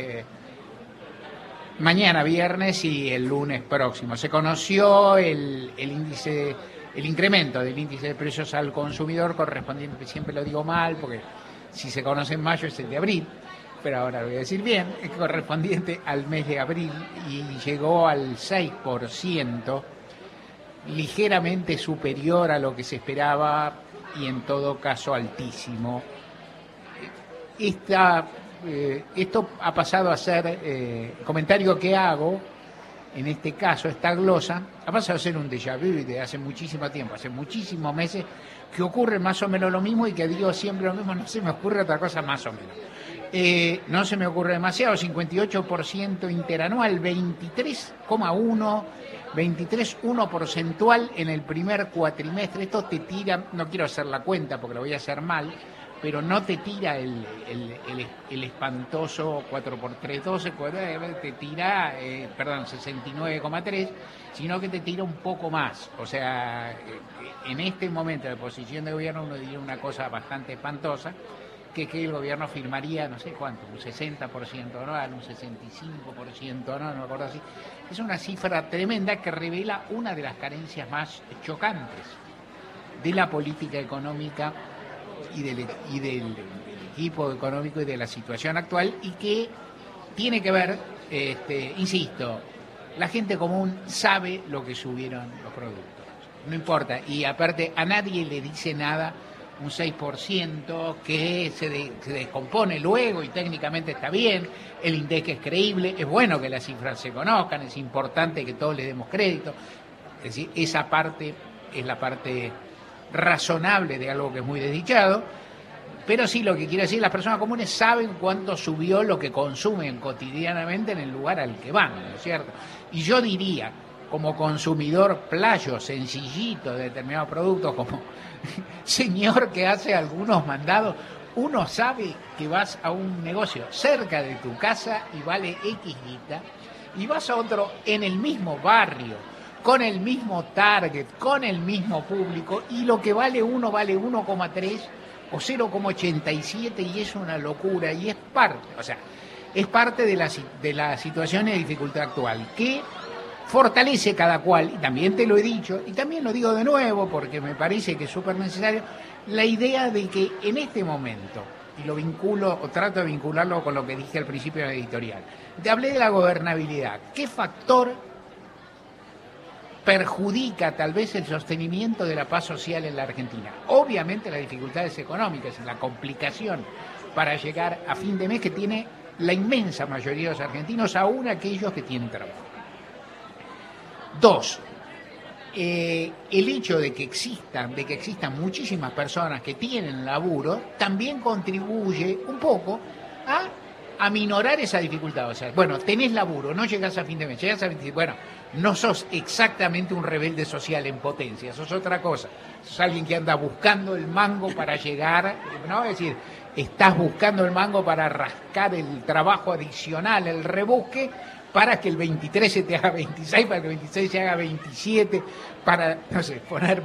mañana viernes y el lunes próximo. Se conoció el incremento del índice de precios al consumidor correspondiente, siempre lo digo mal porque si se conoce en mayo es el de abril, pero ahora lo voy a decir bien, es correspondiente al mes de abril y llegó al 6%, ligeramente superior a lo que se esperaba y en todo caso altísimo. Esto ha pasado a ser, el comentario que hago, en este caso, esta glosa, ha pasado a ser un déjà vu de hace muchísimo tiempo, hace muchísimos meses, que ocurre más o menos lo mismo y que digo siempre lo mismo, no se me ocurre otra cosa más o menos. No se me ocurre demasiado, 58% interanual, 23,1 porcentual en el primer cuatrimestre. Esto te tira, no quiero hacer la cuenta porque lo voy a hacer mal, pero no te tira el espantoso 4 por 3, 12, te tira, 69,3, sino que te tira un poco más. O sea, en este momento de posición de gobierno uno diría una cosa bastante espantosa, que el gobierno firmaría, no sé cuánto, un 60% anual, un 65% anual, no me acuerdo así. Es una cifra tremenda que revela una de las carencias más chocantes de la política económica y del equipo económico y de la situación actual, y que tiene que ver, insisto, la gente común sabe lo que subieron los productos, no importa, y aparte a nadie le dice nada un 6% que se descompone luego y técnicamente está bien, el INDEC es creíble, es bueno que las cifras se conozcan, es importante que todos le demos crédito, es decir, esa parte es la parte razonable de algo que es muy desdichado, pero sí lo que quiero decir, las personas comunes saben cuánto subió lo que consumen cotidianamente en el lugar al que van, ¿no es cierto? Y yo diría, como consumidor playo, sencillito de determinados productos, como señor que hace algunos mandados, uno sabe que vas a un negocio cerca de tu casa y vale X guita, y vas a otro en el mismo barrio, con el mismo target, con el mismo público, y lo que vale uno vale 1,3 o 0,87 y es una locura, y es parte de la situación de dificultad actual, que fortalece cada cual, y también te lo he dicho, y también lo digo de nuevo porque me parece que es súper necesario, la idea de que en este momento, y lo vinculo o trato de vincularlo con lo que dije al principio de la editorial, te hablé de la gobernabilidad, ¿qué factor perjudica tal vez el sostenimiento de la paz social en la Argentina? Obviamente las dificultades económicas, la complicación para llegar a fin de mes que tiene la inmensa mayoría de los argentinos, aún aquellos que tienen trabajo. 2. El hecho de que existan muchísimas personas que tienen laburo también contribuye un poco a minorar esa dificultad. O sea, bueno, tenés laburo, no llegás a fin de mes, llegás a 20, bueno, no sos exactamente un rebelde social en potencia, sos otra cosa. Sos alguien que anda buscando el mango para llegar, ¿no? Es decir, estás buscando el mango para rascar el trabajo adicional, el rebusque, para que el 23 se te haga 26, para que el 26 se haga 27, para, no sé, poner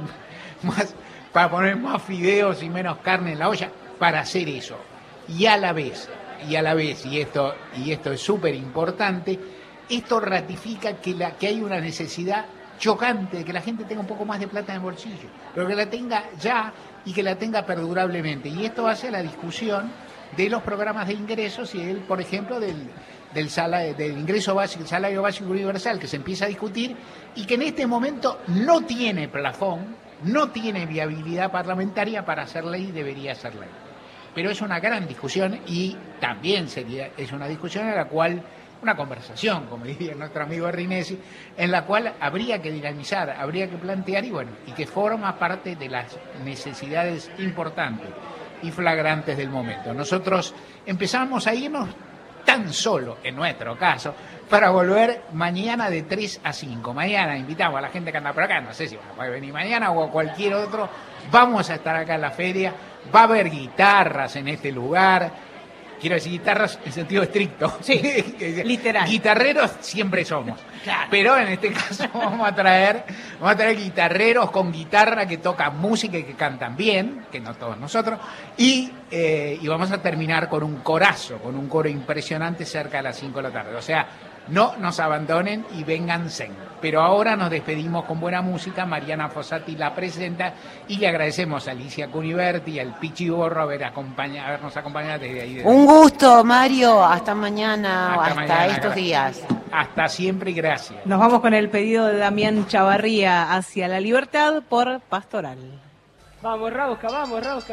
más fideos y menos carne en la olla, para hacer eso. Y a la vez, y esto es súper importante, esto ratifica que hay una necesidad chocante de que la gente tenga un poco más de plata en el bolsillo, pero que la tenga ya y que la tenga perdurablemente. Y esto hace a la discusión de los programas de ingresos y, por ejemplo, del ingreso básico, el salario básico universal, que se empieza a discutir y que en este momento no tiene plafón, no tiene viabilidad parlamentaria para ser ley, debería ser ley. Pero es una gran discusión y también es una discusión en la cual, una conversación, como diría nuestro amigo Rinesi, en la cual habría que dinamizar, habría que plantear y que forma parte de las necesidades importantes y flagrantes del momento. Nosotros empezamos a irnos tan solo, en nuestro caso, para volver mañana de 3 a 5. Mañana invitamos a la gente que anda por acá, no sé si van a poder venir mañana o a cualquier otro, vamos a estar acá en la feria, va a haber guitarras en este lugar. Quiero decir guitarras en sentido estricto. Sí, literal. Guitarreros siempre somos. Claro. Pero en este caso vamos a traer guitarreros con guitarra que tocan música y que cantan bien, que no todos nosotros, y vamos a terminar con un corazo, con un coro impresionante cerca de las 5 de la tarde. O sea, no nos abandonen y vénganse. Pero ahora nos despedimos con buena música. Mariana Fossati la presenta y le agradecemos a Alicia Cuniverti y al Pichi Borro habernos acompañado desde ahí. Un gusto, Mario. Hasta mañana, hasta mañana, estos gracias. días. Hasta siempre y gracias. Nos vamos con el pedido de Damián Chavarría, Hacia la Libertad, por Pastoral. Vamos, Rauska, vamos, Rauska.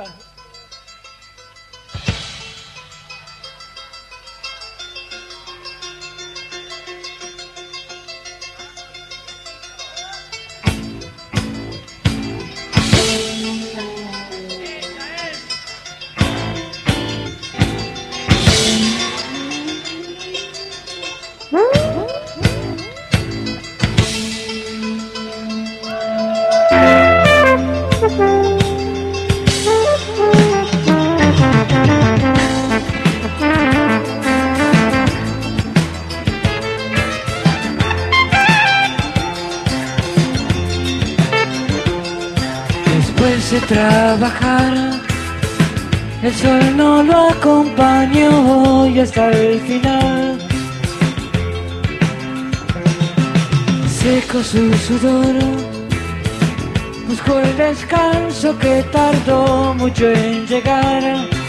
Después de trabajar, el sol no lo acompañó y hasta el final secó su sudor, buscó el descanso que tardó mucho en llegar,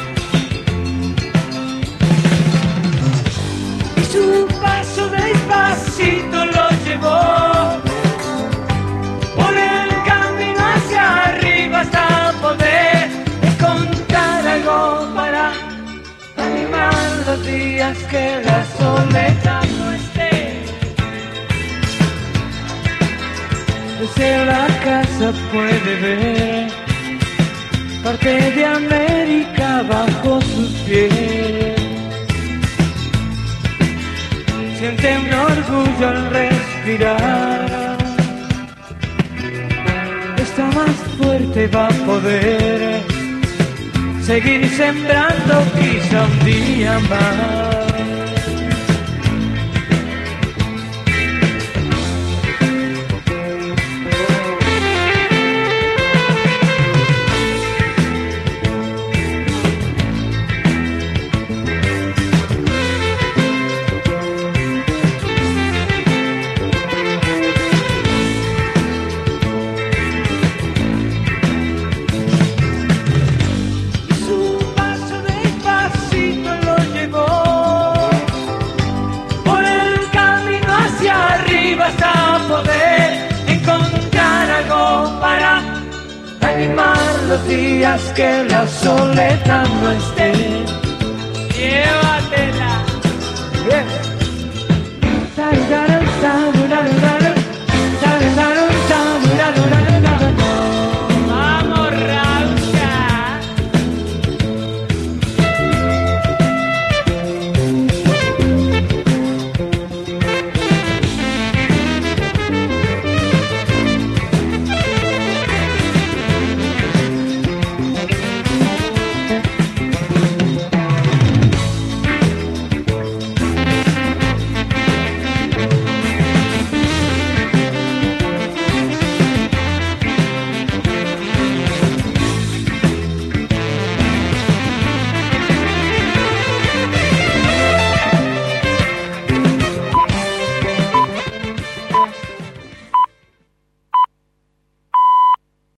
y su paso despacito lo llevó por el camino hacia arriba hasta poder encontrar algo para animar los días que la soledad no esté. Desde la casa puede ver parte de América bajo sus pies. Siente un orgullo al respirar. Está más fuerte, va a poder seguir sembrando quizá un día más. Los días que la soledad no esté. Llévatela. Bien.